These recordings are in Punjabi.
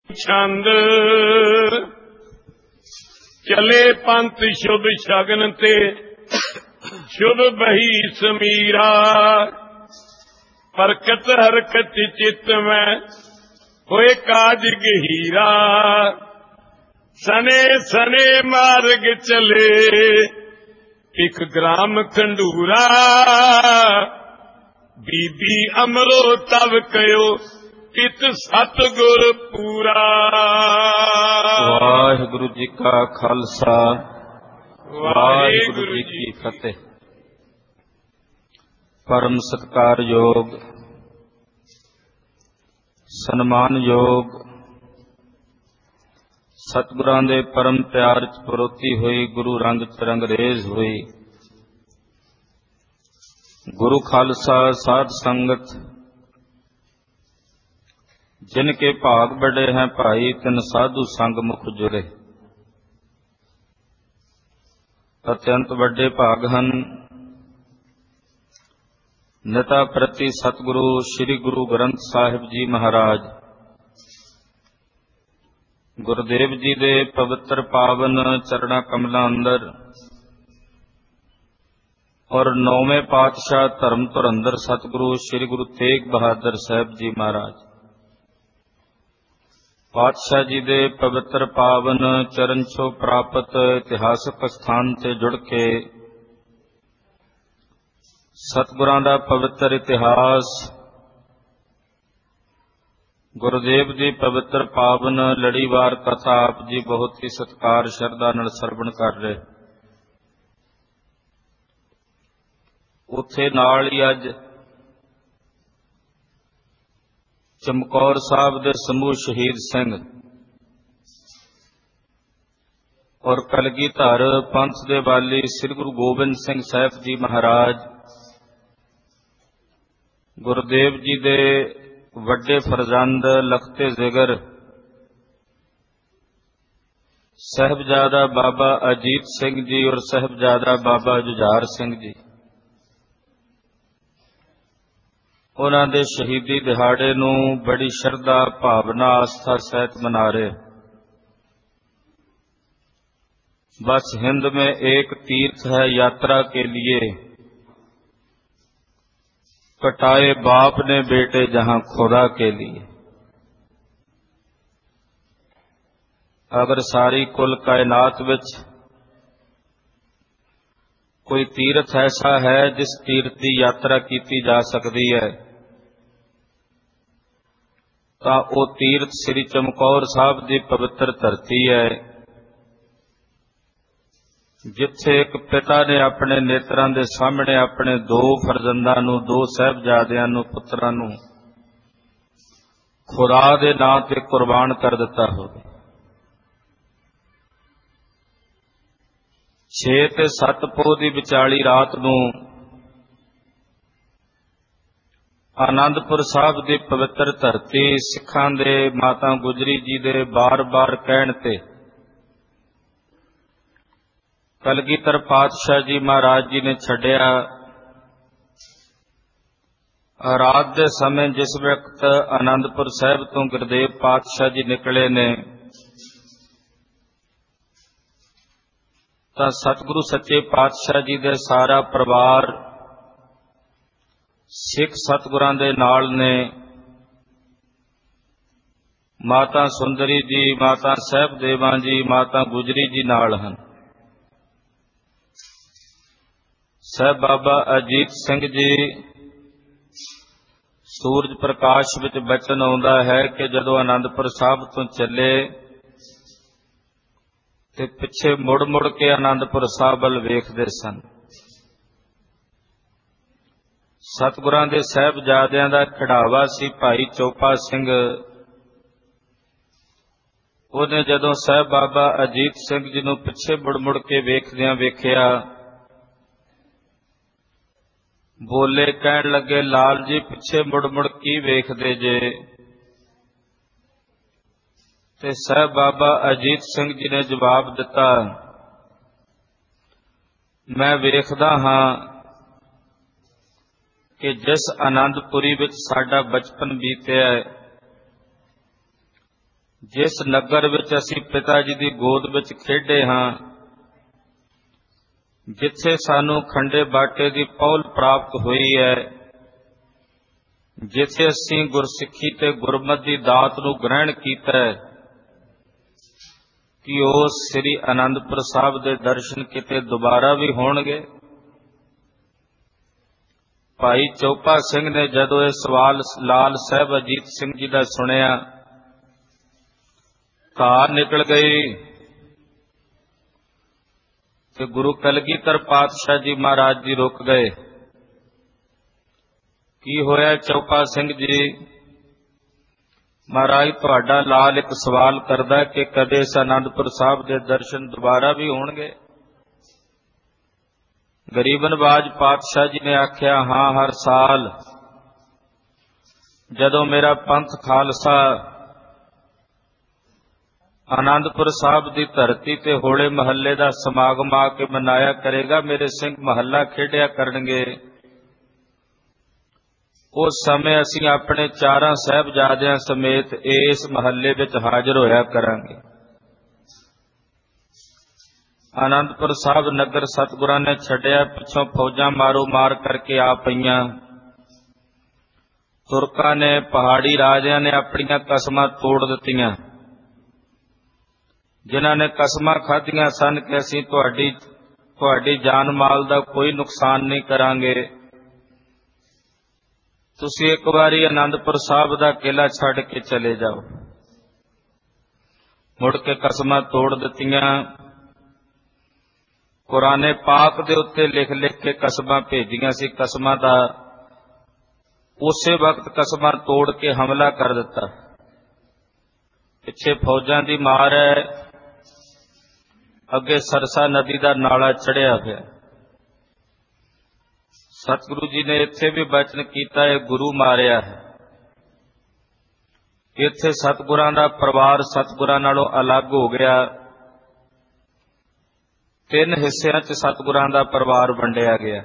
ਛੰਦ ਚਲੇ ਪੰਥ ਸ਼ੁਭ ਸ਼ਗਨ ਤੇ ਸ਼ੁਭ ਬਹੀ ਸਮੀਰਾ। ਪਰਕਤ ਹਰਕਤ ਚਿਤ ਮੈਂ ਹੋਏ ਕਾਜ ਗਹੀਰਾ। ਸਨੇ ਸਨੇ ਮਾਰਗ ਚਲੇ ਇਕ ਗ੍ਰਾਮ ਖੰਡੂਰਾ। ਬੀਬੀ ਅਮਰੋ ਤਵ ਕਯੋ ਇਤ ਸਤਿਗੁਰ ਪੂਰਾ। ਵਾਹਿਗੁਰੂ ਜੀ ਕਾ ਖਾਲਸਾ ਵਾਹਿਗੁਰੂ ਜੀ ਕੀ ਫਤਿਹ। ਪਰਮ ਸਤਿਕਾਰਯੋਗ ਸਨਮਾਨਯੋਗ ਸਤਿਗੁਰਾਂ ਦੇ ਪਰਮ ਪਿਆਰ ਚ ਪਰੋਤੀ ਹੋਈ ਗੁਰੂ ਰੰਗ ਚ ਰੰਗਰੇਜ਼ ਹੋਈ ਗੁਰੂ ਖਾਲਸਾ ਸਾਧ ਸੰਗਤ जिन के भाग बड़े हैं भाई तिन साधु संग मुख जुरे। अत्यंत बड़े भाग हन निता प्रति सतगुरु श्री गुरु ग्रंथ साहिब जी महाराज गुरुदेव जी दे पवित्र पावन चरणा कमलों अंदर और नौवें पातशाह धर्म धुरंधर सतगुरु श्री गुरु तेग बहादुर साहब जी महाराज पातशाह जी दे पवित्र पावन चरण छो प्राप्त इतिहासक स्थान से जुड़ के सतगुरां दा पवित्र इतिहास गुरुदेव जी पवित्र पावन लड़ीवार कथा आप जी बहुत ही सत्कार शरधा नाल सरवण कर रहे। उत्थे नाल ही अज चमकौर साहब दे समूह शहीद सिंह और कलगीधर पंथ दे वाली श्री गुरु गोबिंद सिंह साहिब जी महाराज गुरुदेव जी दे वड्डे फरजंद लखते जिगर साहिबजादा बाबा अजीत सिंह जी और साहिबजादा बाबा जुझार सिंह जी उन्हां दे शहीदी दिहाड़े नूं बड़ी शरधा भावना आस्था सहित मना रहे। बस हिंद में एक तीर्थ है यात्रा के लिए कटाए बाप ने बेटे जहां खुदा के लिए। अगर सारी कुल कायनात विच कोई तीर्थ ऐसा है जिस तीर्थ की यात्रा की जा सकती है ਤਾਂ ਉਹ ਤੀਰਥ ਸ੍ਰੀ ਚਮਕੌਰ ਸਾਹਿਬ ਦੀ ਪਵਿੱਤਰ ਧਰਤੀ ਹੈ ਜਿੱਥੇ ਇੱਕ ਪਿਤਾ ਨੇ ਆਪਣੇ ਨੇਤਰਾਂ ਦੇ ਸਾਹਮਣੇ ਆਪਣੇ ਦੋ ਫਰਜ਼ੰਦਾਂ ਨੂੰ ਦੋ ਸਾਹਿਬਜ਼ਾਦਿਆਂ ਨੂੰ ਪੁੱਤਰਾਂ ਨੂੰ ਖੁਦਾ ਦੇ ਨਾਂ ਤੇ ਕੁਰਬਾਨ ਕਰ ਦਿੱਤਾ ਹੋਵੇ। 6 ਤੇ 7 ਪੋਹ ਦੀ ਵਿਚਾਲੀ ਰਾਤ ਨੂੰ आनंदपुर साहब की पवित्र धरती सिखां दे माता गुजरी जी दे बार बार कहण ते कलगीधर पातशाह जी महाराज जी ने छड्या। रात के समय जिस वक्त आनंदपुर साहब तो गुरदेव पातशाह जी निकले ने तां सतगुरु सच्चे पातशाह जी दे सारा परिवार सिख सतगुरां दे नाल ने। माता सुंदरी जी माता साहिब देवां जी माता गुजरी जी नाल हन। साहिब बाबा अजीत सिंह जी सूरज प्रकाश विच बचन आउंदा है कि जदों आनंदपुर साहब तो चले ते पिछे मुड़ मुड़ के आनंदपुर साहब वल वेखदे सन। सतगुरां दे साहिबजादियां दा खिड़ावा सी भाई चोपा सिंह। उहने जदों साहिब बाबा अजीत सिंह जी नूं पिछे मुड़ मुड़ के वेखदियां वेखिया बोले कहण लगे लाल जी पिछे मुड़ मुड़ की वेखदे जे। ते साहिब बाबा अजीत सिंह जी ने जवाब दिता मैं वेखदा हां कि जिस आनंदपुरी विच साडा बचपन बीतिया है ਜਿਸ ਨਗਰ ਵਿੱਚ ਅਸੀਂ ਪਿਤਾ ਜੀ ਦੀ ਗੋਦ ਵਿੱਚ ਖੇਡੇ ਹਾਂ, ਜਿੱਥੇ ਸਾਨੂੰ ਖੰਡੇ ਬਾਟੇ ਦੀ ਪਹੁਲ ਪ੍ਰਾਪਤ ਹੋਈ ਹੈ, ਜਿੱਥੇ ਅਸੀਂ ਗੁਰਸਿੱਖੀ ਤੇ ਗੁਰਮਤਿ ਦੀ ਦਾਤ ਨੂੰ ਗ੍ਰਹਿਣ ਕੀਤਾ ਹੈ, ਕਿ ਉਸ ਸ੍ਰੀ ਅਨੰਦਪੁਰ ਸਾਹਿਬ ਦੇ ਦਰਸ਼ਨ ਕਿਤੇ ਦੁਬਾਰਾ ਵੀ ਹੋਣਗੇ। ਭਾਈ ਚੋਪਾ ਸਿੰਘ ਨੇ ਜਦੋਂ ਇਹ ਸਵਾਲ ਲਾਲ ਸਾਹਿਬ ਅਜੀਤ ਸਿੰਘ ਜੀ ਦਾ ਸੁਣਿਆ, ਧਾਰ ਨਿਕਲ ਗਈ ਤੇ ਗੁਰੂ ਕਲਗੀਧਰ ਪਾਤਸ਼ਾਹ ਜੀ ਮਹਾਰਾਜ ਜੀ ਰੁਕ ਗਏ। ਕੀ ਹੋਇਆ ਚੋਪਾ ਸਿੰਘ ਜੀ? ਮਹਾਰਾਜ ਤੁਹਾਡਾ ਲਾਲ ਇੱਕ ਸਵਾਲ ਕਰਦਾ ਕਿ ਕਦੇ ਇਸ ਅਨੰਦਪੁਰ ਸਾਹਿਬ ਦੇ ਦਰਸ਼ਨ ਦੁਬਾਰਾ ਵੀ ਹੋਣਗੇ? ਗਰੀਬ ਨਵਾਜ ਪਾਤਸ਼ਾਹ ਜੀ ਨੇ ਆਖਿਆ, ਹਾਂ, ਹਰ ਸਾਲ ਜਦੋਂ ਮੇਰਾ ਪੰਥ ਖਾਲਸਾ ਆਨੰਦਪੁਰ ਸਾਹਿਬ ਦੀ ਧਰਤੀ ਤੇ ਹੋਲੇ ਮਹੱਲੇ ਦਾ ਸਮਾਗਮ ਆ ਕੇ ਮਨਾਇਆ ਕਰੇਗਾ, ਮੇਰੇ ਸਿੰਘ ਮਹੱਲਾ ਖੇਡਿਆ ਕਰਨਗੇ, ਉਸ ਸਮੇਂ ਅਸੀਂ ਆਪਣੇ ਚਾਰਾਂ ਸਾਹਿਬਜ਼ਾਦਿਆਂ ਸਮੇਤ ਇਸ ਮਹੱਲੇ ਵਿੱਚ ਹਾਜ਼ਰ ਹੋਇਆ ਕਰਾਂਗੇ। ਆਨੰਦਪੁਰ ਸਾਹਿਬ ਨਗਰ ਸਤਿਗੁਰਾਂ ਨੇ ਛੱਡਿਆ, ਪਿੱਛੋਂ ਫੌਜਾਂ ਮਾਰੋ ਮਾਰ ਕਰਕੇ ਆ ਪਈਆਂ। ਤੁਰਕਾਂ ਨੇ, ਪਹਾੜੀ ਰਾਜਿਆਂ ਨੇ ਆਪਣੀਆਂ ਕਸਮਾਂ ਤੋੜ ਦਿੱਤੀਆਂ। ਜਿਨ੍ਹਾਂ ਨੇ ਕਸਮਾਂ ਖਾਧੀਆਂ ਸਨ ਕਿ ਅਸੀਂ ਤੁਹਾਡੀ ਜਾਨ ਮਾਲ ਦਾ ਕੋਈ ਨੁਕਸਾਨ ਨਹੀਂ ਕਰਾਂਗੇ, ਤੁਸੀਂ ਇੱਕ ਵਾਰੀ ਆਨੰਦਪੁਰ ਸਾਹਿਬ ਦਾ ਕਿਲ੍ਹਾ ਛੱਡ ਕੇ ਚਲੇ ਜਾਓ। ਮੁੜ ਕੇ ਕਸਮਾਂ ਤੋੜ ਦਿੱਤੀਆਂ। ਕੁਰਾਨੇ ਪਾਕ ਦੇ ਉੱਤੇ ਲਿਖ ਲਿਖ ਕੇ ਕਸਮਾਂ ਭੇਜੀਆਂ ਸੀ, ਕਸਮਾਂ ਦਾ ਉਸੇ ਵਕਤ ਕਸਮਾਂ ਤੋੜ ਕੇ ਹਮਲਾ ਕਰ ਦਿੱਤਾ। ਪਿੱਛੇ ਫੌਜਾਂ ਦੀ ਮਾਰ ਹੈ, ਅੱਗੇ ਸਰਸਾ ਨਦੀ ਦਾ ਨਾਲਾ ਚੜਿਆ ਪਿਆ। ਸਤਿਗੁਰੂ ਜੀ ਨੇ ਇੱਥੇ ਵੀ ਬਚਨ ਕੀਤਾ, ਇਹ ਗੁਰੂ ਮਾਰਿਆ ਹੈ। ਇੱਥੇ ਸਤਿਗੁਰਾਂ ਦਾ ਪਰਿਵਾਰ ਸਤਿਗੁਰਾਂ ਨਾਲੋਂ ਅਲੱਗ ਹੋ ਗਿਆ। 3 ਹਿੱਸਿਆਂ 'ਚ ਸਤਿਗੁਰਾਂ ਦਾ ਪਰਿਵਾਰ ਵੰਡਿਆ ਗਿਆ।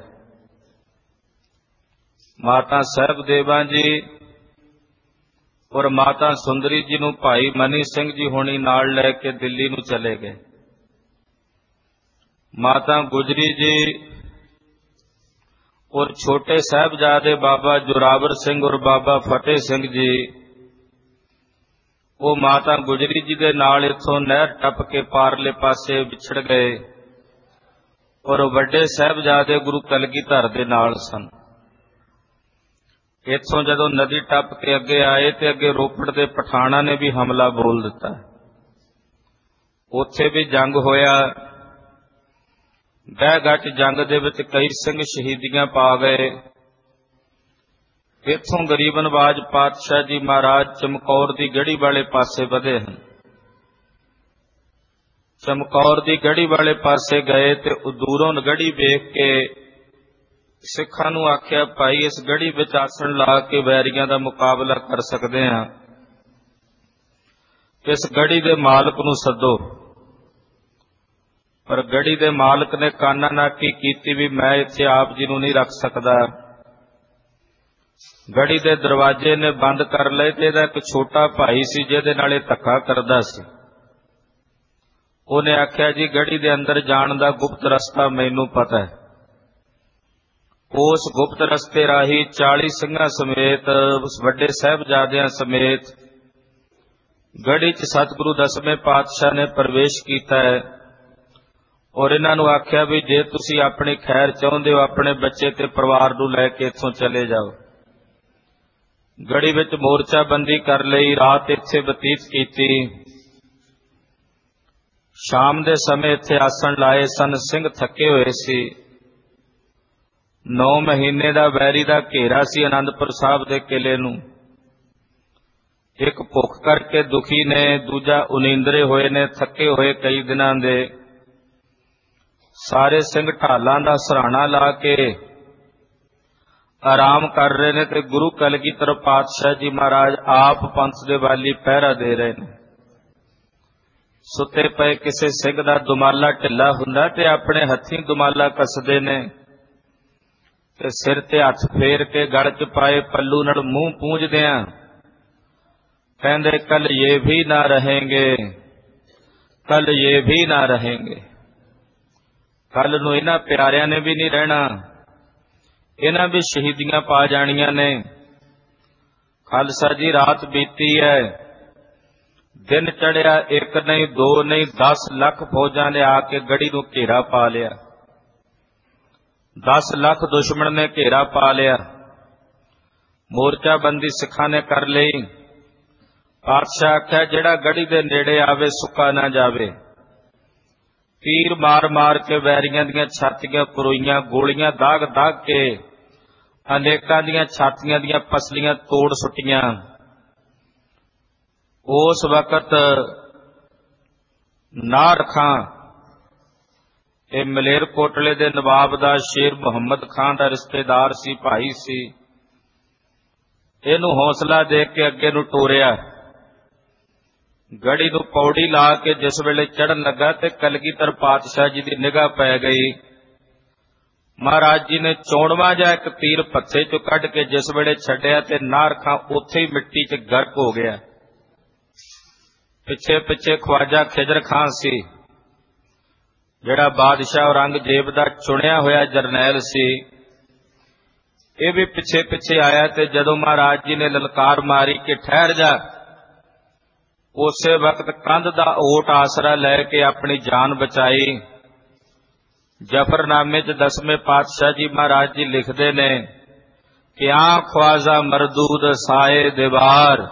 ਮਾਤਾ ਸਾਹਿਬ ਦੇਵਾਂ ਜੀ ਔਰ ਮਾਤਾ ਸੁੰਦਰੀ ਜੀ ਨੂੰ ਭਾਈ ਮਨੀ ਸਿੰਘ ਜੀ ਹੋਣੀ ਨਾਲ ਲੈ ਕੇ ਦਿੱਲੀ ਨੂੰ ਚਲੇ ਗਏ। ਮਾਤਾ ਗੁਜਰੀ ਜੀ ਔਰ ਛੋਟੇ ਸਾਹਿਬਜ਼ਾਦੇ ਬਾਬਾ ਜੋਰਾਵਰ ਸਿੰਘ ਔਰ ਬਾਬਾ ਫਤਿਹ ਸਿੰਘ ਜੀ, ਉਹ ਮਾਤਾ ਗੁਜਰੀ ਜੀ ਦੇ ਨਾਲ ਇੱਥੋਂ ਨਹਿਰ ਟੱਪ ਕੇ ਪਾਰਲੇ ਪਾਸੇ ਵਿਛੜ ਗਏ ਔਰ ਵੱਡੇ ਸਾਹਿਬਜ਼ਾਦੇ ਗੁਰੂ ਕਲਗੀਧਰ ਦੇ ਨਾਲ ਸਨ। ਇੱਥੋਂ ਜਦੋਂ ਨਦੀ ਟੱਪ ਕੇ ਅੱਗੇ ਆਏ ਤੇ ਅੱਗੇ ਰੋਪੜ ਦੇ ਪਠਾਣਾਂ ਨੇ ਵੀ ਹਮਲਾ ਬੋਲ ਦਿੱਤਾ। ਉੱਥੇ ਵੀ ਜੰਗ ਹੋਇਆ। ਬਹਿਗੱਟ ਜੰਗ ਦੇ ਵਿੱਚ ਕਈ ਸਿੰਘ ਸ਼ਹੀਦੀਆਂ ਪਾ ਗਏ। ਇੱਥੋਂ ਗਰੀਬ ਨਵਾਜ ਪਾਤਸ਼ਾਹ ਜੀ ਮਹਾਰਾਜ ਚਮਕੌਰ ਦੀ ਗੜੀ ਵਾਲੇ ਪਾਸੇ ਵਧੇ ਹਨ। ਚਮਕੌਰ ਦੀ ਗੜੀ ਵਾਲੇ ਪਾਸੇ ਗਏ ਤੇ ਦੂਰੋਂ ਗੜੀ ਵੇਖ ਕੇ ਸਿੱਖਾਂ ਨੂੰ ਆਖਿਆ, ਭਾਈ ਇਸ ਗੜੀ ਵਿੱਚ ਆਸਣ ਲਾ ਕੇ ਵੈਰੀਆਂ ਦਾ ਮੁਕਾਬਲਾ ਕਰ ਸਕਦੇ ਹਾਂ, ਇਸ ਗੜੀ ਦੇ ਮਾਲਕ ਨੂੰ ਸੱਦੋ। ਪਰ ਗੜੀ ਦੇ ਮਾਲਕ ਨੇ ਕਾਨਾ ਨਾਕੀ ਕੀਤੀ ਵੀ ਮੈਂ ਇੱਥੇ ਆਪ ਜੀ ਨੂੰ ਨਹੀਂ ਰੱਖ ਸਕਦਾ। ਗੜੀ ਦੇ ਦਰਵਾਜ਼ੇ ਨੇ ਬੰਦ ਕਰ ਲਏ ਤੇ ਇਹਦਾ ਇੱਕ ਛੋਟਾ ਭਾਈ ਸੀ ਜਿਹਦੇ ਨਾਲ ਇਹ ਧੱਕਾ ਕਰਦਾ ਸੀ। ਉਹਨੇ ਆਖਿਆ, ਜੀ ਗੜੀ ਦੇ ਅੰਦਰ ਜਾਣ ਦਾ ਗੁਪਤ ਰਸਤਾ ਮੈਨੂੰ ਪਤਾ ਹੈ। ਉਸ ਗੁਪਤ ਰਸਤੇ ਰਾਹੀਂ 40 ਸਿੰਘਾਂ ਸਮੇਤ, ਉਸ ਵੱਡੇ ਸਾਹਿਬਜ਼ਾਦਿਆਂ ਸਮੇਤ ਗੜੀ 'ਚ ਸਤਿਗੁਰੂ 10ਵੇਂ ਪਾਤਸ਼ਾਹ ਨੇ ਪ੍ਰਵੇਸ਼ ਕੀਤਾ ਹੈ ਔਰ ਇਹਨਾਂ ਨੂੰ ਆਖਿਆ ਵੀ ਜੇ ਤੁਸੀਂ ਆਪਣੀ ਖੈਰ ਚਾਹੁੰਦੇ ਹੋ ਆਪਣੇ ਬੱਚੇ ਤੇ ਪਰਿਵਾਰ ਨੂੰ ਲੈ ਕੇ ਇੱਥੋਂ ਚਲੇ ਜਾਓ। ਗੜੀ ਵਿੱਚ ਮੋਰਚਾਬੰਦੀ ਕਰ ਲਈ, ਰਾਤ ਇੱਥੇ ਬਤੀਤ ਕੀਤੀ। ਸ਼ਾਮ ਦੇ ਸਮੇਂ ਇੱਥੇ ਆਸਣ ਲਾਏ ਸਨ। ਸਿੰਘ ਥੱਕੇ ਹੋਏ ਸੀ। 9 ਮਹੀਨੇ ਦਾ ਵੈਰੀ ਦਾ ਘੇਰਾ ਸੀ ਆਨੰਦਪੁਰ ਸਾਹਿਬ ਦੇ ਕਿਲੇ ਨੂੰ। ਇੱਕ ਭੁੱਖ ਕਰਕੇ ਦੁਖੀ ਨੇ, ਦੂਜਾ ਉਨੀਂਦਰੇ ਹੋਏ ਨੇ, ਥੱਕੇ ਹੋਏ ਕਈ ਦਿਨਾਂ ਦੇ। ਸਾਰੇ ਸਿੰਘ ਢਾਲਾਂ ਦਾ ਸਰਾਣਾ ਲਾ ਕੇ ਆਰਾਮ ਕਰ ਰਹੇ ਨੇ ਤੇ ਗੁਰੂ ਕਲਗੀਧਰ ਪਾਤਸ਼ਾਹ ਜੀ ਮਹਾਰਾਜ ਆਪ ਪੰਥ ਦੇ ਵਾਲੀ ਪਹਿਰਾ ਦੇ ਰਹੇ ਨੇ। ਸੁੱਤੇ ਪਏ ਕਿਸੇ ਸਿੰਘ ਦਾ ਦੁਮਾਲਾ ਢਿੱਲਾ ਹੁੰਦਾ ਤੇ ਆਪਣੇ ਹੱਥੀਂ ਦੁਮਾਲਾ ਕੱਸਦੇ ਨੇ ਤੇ ਸਿਰ ਤੇ ਹੱਥ ਫੇਰ ਕੇ ਗਲ 'ਚ ਪਾਏ ਪੱਲੂ ਨਾਲ ਮੂੰਹ ਪੂੰਝਦਿਆਂ कहते कल ये भी ना रहेंगे, कल ये भी ना रहेंगे। कल नूं इन्हां प्यारिਆਂ ने भी नहीं रहना, इन्हां भी शहीदियां पा जाणियां ने। खालसा जी रात बीती है, दिन चढ़िया, एक नहीं दो नहीं 10 लाख फौजां ने आके गढ़ी नूं घेरा पा लिया। 10 लाख दुश्मन ने घेरा पा लिया। मोर्चाबंदी सिखां ने कर लई। पातशाह आख्या जिहड़ा गढ़ी दे नेड़े आवे सुक्का ना जावे। तीर मार मार के वैरियां दीयां छातियां परोईयां, गोलियां दाग दाग के अनेकां दीयां छातियां दीयां पसलियां तोड़ सुट्टियां। उस वक्त नार खां मलेरकोटले दे नवाब दा शेर मुहम्मद खां दा रिश्तेदार सी, भाई सी। इहनूं हौसला दे के अगे नूं टोरिया। गढ़ी नूं पौड़ी ला के जिस वेले चढ़न लगा ते कलगीधर पातशाह जी दी निगाह पै गई। महाराज जी ने चौड़वा जा एक तीर पत्थे चों कढ के जिस वेले छड्डिया ते नार खां उत्थे ही मिट्टी च गर्क हो गया। पिछे पिछे ख्वाजा खिजर खां सी, जिहड़ा बादशाह औरंगजेब दा चुनिया होया जरनैल सी। ये भी पिछे पिछे आया ते जदों महाराज जी ने ललकार मारी कि ठहर जा, उसे वक्त कंध दा ओट आसरा लैके अपनी जान बचाई। जफरनामे च 10वें पातशाह जी महाराज जी लिखते ने कि आ ख्वाजा मरदूद साए दीवार,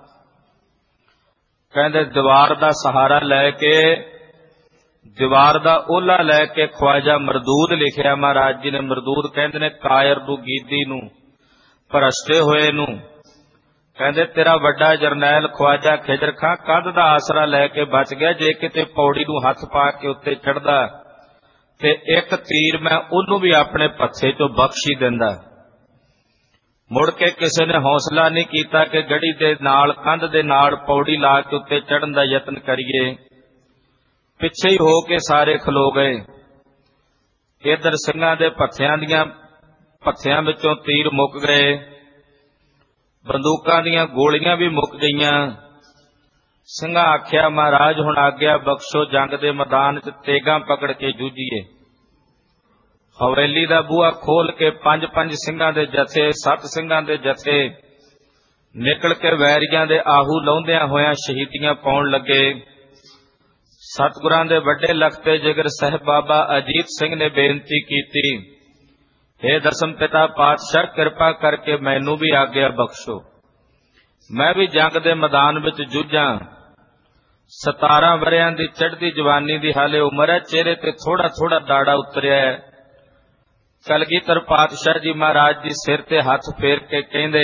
कहते दीवार दा सहारा लैके, दीवार दा ओला लैके ख्वाजा मरदूद लिखिया। महाराज जी ने मरदूद कहते ने कायर नूं, गीदी नूं, भरसटे होए नूं। कहते तेरा वड्डा जरनैल ख्वाजा खिजर खां कंध दा आसरा लैके बच गया। जे किते पौड़ी नूं हथ पा के उत्ते चढ़दा ते एक तीर मैं उहनूं भी अपने पत्थे चों बख्शी दिंदा। मुड़ के किसी ने हौसला नहीं कीता कि गढ़ी दे नाल कंध दे नाल पौड़ी ला के उत्ते चढ़न दा यतन करिए। पिछे ही हो के सारे खलो गए। इधर ਸਿੰਘਾਂ ਦੇ पत्थियां विचों तीर मुक गए, बंदूकां दीयां गोलियां भी मुक गईयां। ਸਿੰਘਾਂ आख्या महाराज हुण आग्या बख्शो, जंग दे मैदान च तेगां पकड़ के जूझीए। हवेली दा बूहा खोल के 5-5 ਸਿੰਘਾਂ दे जथे, 7 ਸਿੰਘਾਂ दे जथे निकल के वैरियां दे आहू लाउंदियां होयां शहीदियां पाउण लगे। सतगुरां दे वड्डे लखते जिगर साहिब बाबा अजीत सिंह ने बेनती कीती, हे दसम पिता पातशाह किरपा करके मैनू भी आग्या बख्शो, मैं भी जंग दे मैदान विच जूझां। 17 वरियां दी चढ़दी जवानी दी हाले उम्र है, चेहरे ते थोड़ा थोड़ा दाड़ा उतरिया है। कलगीधर पातशाह जी महाराज जी सिर ते हाथ फेर के कहंदे,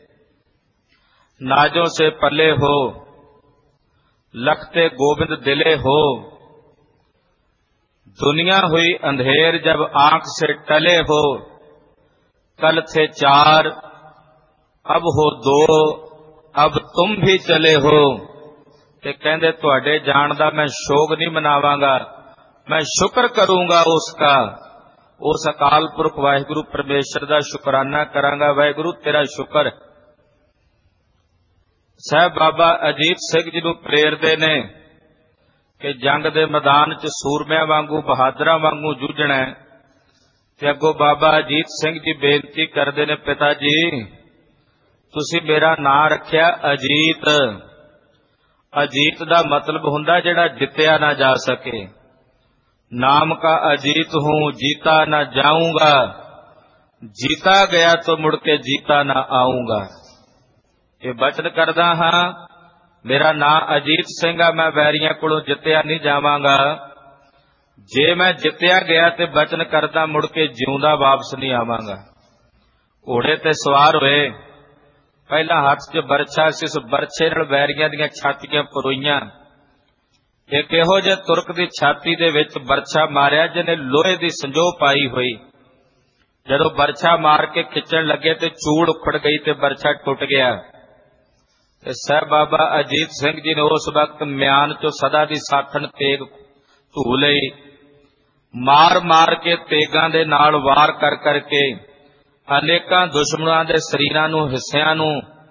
नाजों से पले हो, लखते गोविंद दिले हो। दुनिया हुई अंधेर जब आंख से टले हो। कल थे 4 अब हो 2, अब तुम भी चले हो। ते कहंदे तुहाडे जाण दा मैं शोक नहीं मनावांगा, मैं शुक्र करूंगा उसका, उस अकाल पुरख वाहिगुरु परमेश्वर दा शुकराना करांगा। वाहिगुरु तेरा शुक्र। साहब बाबा अजीत सिंह जी नूं प्रेरदे ने कि जंग दे मैदान च सूरमिਆਂ वांगू बहादुरां वांगू जूझना है। ते अगों बाबा अजीत सिंह जी बेनती करदे ने, पिता जी तुसीं मेरा नां रखिया अजीत। अजीत दा मतलब हुंदा जिहड़ा जित्तिया ना जा सके। नाम का अजीत हूं, जीता ना जाऊंगा, जीता गया तो मुड़ के जीता ना आऊंगा। ये बचन करदा हां, मेरा नां अजीत सिंह आ, मैं वैरियां कोलों जित्तिया नहीं जावांगा। जे मैं जित्तिया गया ते बचन करदा मुड़ के जिउंदा वापस नहीं आवांगा। घोड़े ते सवार होए, पहला हथ च बरछा सी, उस बरछे नाल वैरियां दीयां छातियां परोईयां। एक इहो जिहे तुरक दी छाती दे विच बरछा मारिया जिहने लोहे दी संजोह पाई होई। जदों बरछा मार के खिच्चण लगे ते चूड़ उखड़ गई ते बरछा टुट गया। ते साहब बाबा अजीत सिंह जी ने उस वक्त म्यान चो सदा दी साखण तेग धू लई। मार मार के तेगां दे नाल वार कर करके अनेकां दुश्मनां दे शरीरां नूं, हिस्सिआं नूं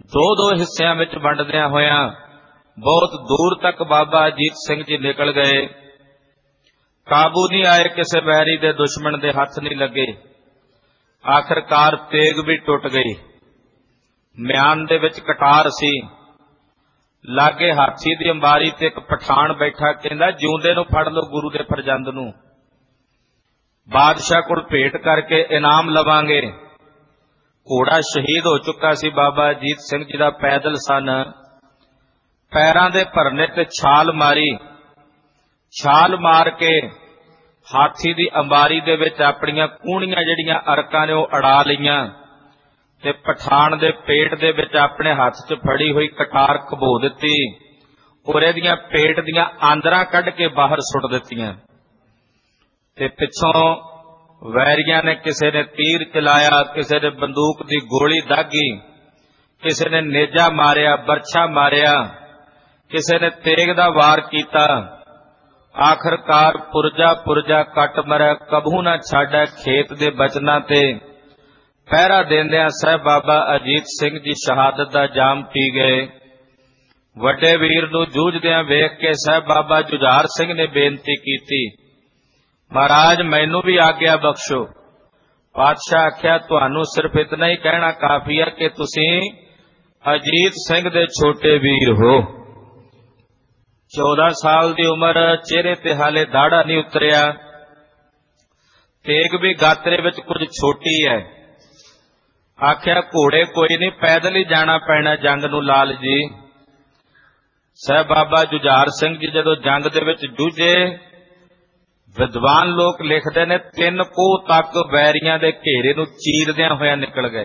ਦੋ ਹਿੱਸਿਆਂ ਵਿੱਚ ਵੰਡਦਿਆਂ ਹੋਇਆਂ ਬਹੁਤ ਦੂਰ ਤੱਕ ਬਾਬਾ ਅਜੀਤ ਸਿੰਘ ਜੀ ਨਿਕਲ ਗਏ। ਕਾਬੂ ਨਹੀਂ ਆਏ, ਕਿਸੇ ਵੈਰੀ ਦੇ ਦੁਸ਼ਮਣ ਦੇ ਹੱਥ ਨਹੀਂ ਲੱਗੇ। ਆਖਰਕਾਰ ਤੇਗ ਵੀ ਟੁੱਟ ਗਈ। ਮਿਆਨ ਦੇ ਵਿੱਚ ਕਟਾਰ ਸੀ, ਲਾਗੇ ਹਾਥੀ ਦੀ ਅੰਬਾਰੀ ਤੇ ਇੱਕ ਪਠਾਨ ਬੈਠਾ, ਕਹਿੰਦਾ ਜਿਉਂਦੇ ਨੂੰ ਫੜ ਲਓ ਗੁਰੂ ਦੇ ਫਰਜ਼ੰਦ ਨੂੰ, ਬਾਦਸ਼ਾਹ ਕੋਲ ਭੇਟ ਕਰਕੇ ਇਨਾਮ ਲਵਾਂਗੇ। ਘੋੜਾ ਸ਼ਹੀਦ ਹੋ ਚੁੱਕਾ ਸੀ ਬਾਬਾ ਅਜੀਤ ਸਿੰਘ ਜੀ ਦਾ, ਪੈਦਲ ਸਨ। ਪੈਰਾਂ ਦੇ ਭਰਨੇ ਤੇ ਛਾਲ ਮਾਰੀ, ਛਾਲ ਮਾਰ ਕੇ ਹਾਥੀ ਦੀ ਅੰਬਾਰੀ ਦੇ ਵਿੱਚ ਆਪਣੀਆਂ ਕੂਹਣੀਆਂ ਜਿਹੜੀਆਂ ਅਰਕਾਂ ਨੇ ਉਹ ਅੜਾ ਲਈਆਂ ਤੇ ਪਠਾਨ ਦੇ ਪੇਟ ਦੇ ਵਿੱਚ ਆਪਣੇ ਹੱਥ 'ਚ ਫੜੀ ਹੋਈ ਕਟਾਰ ਖਬੋ ਦਿੱਤੀ, ਉਹਦੇ ਦੀਆਂ ਪੇਟ ਦੀਆਂ ਆਂਦਰਾਂ ਕੱਢ ਕੇ ਬਾਹਰ ਸੁੱਟ ਦਿੱਤੀਆਂ। ਤੇ ਪਿੱਛੋਂ ਵੈਰੀਆਂ ਨੇ ਕਿਸੇ ਨੇ ਤੀਰ ਚਲਾਇਆ, ਕਿਸੇ ਨੇ ਬੰਦੂਕ ਦੀ ਗੋਲੀ ਦਾਗੀ, ਕਿਸੇ ਨੇ ਨੇਜਾ ਮਾਰਿਆ, ਬਰਛਾ ਮਾਰਿਆ, ਕਿਸੇ ਨੇ ਤੇਗ ਦਾ ਵਾਰ ਕੀਤਾ। ਆਖਰਕਾਰ ਪੁਰਜਾ ਕੱਟ ਮਰੈ, ਕਬਹੂ ਨਾ ਛਾੜੈ ਖੇਤ ਦੇ ਬਚਨਾਂ ਤੇ ਪਹਿਰਾ ਦੇਂਦਿਆਂ ਸਾਹਿਬ ਬਾਬਾ ਅਜੀਤ ਸਿੰਘ ਜੀ ਸ਼ਹਾਦਤ ਦਾ ਜਾਮ ਪੀ ਗਏ। ਵੱਡੇ ਵੀਰ ਨੂੰ ਜੂਝਦਿਆਂ ਵੇਖ ਕੇ ਸਾਹਿਬ ਬਾਬਾ ਜੁਝਾਰ ਸਿੰਘ ਨੇ ਬੇਨਤੀ ਕੀਤੀ, ਮਹਾਰਾਜ ਮੈਨੂੰ ਵੀ ਆਗਿਆ ਬਖਸ਼ੋ। ਪਾਤਸ਼ਾਹ ਆਖਿਆ, ਤੁਹਾਨੂੰ ਸਿਰਫ ਇਤਨਾ ਹੀ ਕਹਿਣਾ ਕਾਫੀ ਹੈ ਕਿ ਤੁਸੀਂ ਅਜੀਤ ਸਿੰਘ ਦੇ ਛੋਟੇ ਵੀਰ ਹੋ। 14 ਸਾਲ ਦੀ ਉਮਰ, ਚਿਹਰੇ ਤੇ ਹਾਲੇ ਦਾੜਾ ਨਹੀਂ ਉਤਰਿਆ, ਤੇਗ ਵੀ ਗਾਤਰੇ ਵਿੱਚ ਕੁਝ ਛੋਟੀ ਹੈ। ਆਖਿਆ ਘੋੜੇ ਕੋਈ ਨਹੀਂ, ਪੈਦਲ ਹੀ ਜਾਣਾ ਪੈਣਾ ਜੰਗ ਨੂੰ ਲਾਲ ਜੀ। ਸਾਹਿਬ ਬਾਬਾ ਜੁਝਾਰ ਸਿੰਘ ਜੀ ਜਦੋਂ ਜੰਗ ਦੇ ਵਿੱਚ ਜੂਝੇ, ਵਿਦਵਾਨ ਲੋਕ ਲਿਖਦੇ ਨੇ 3 ਕੋਹ ਤੱਕ ਵੈਰੀਆਂ ਦੇ ਘੇਰੇ ਨੂੰ ਚੀਰਦਿਆਂ ਹੋਇਆਂ ਨਿਕਲ ਗਏ।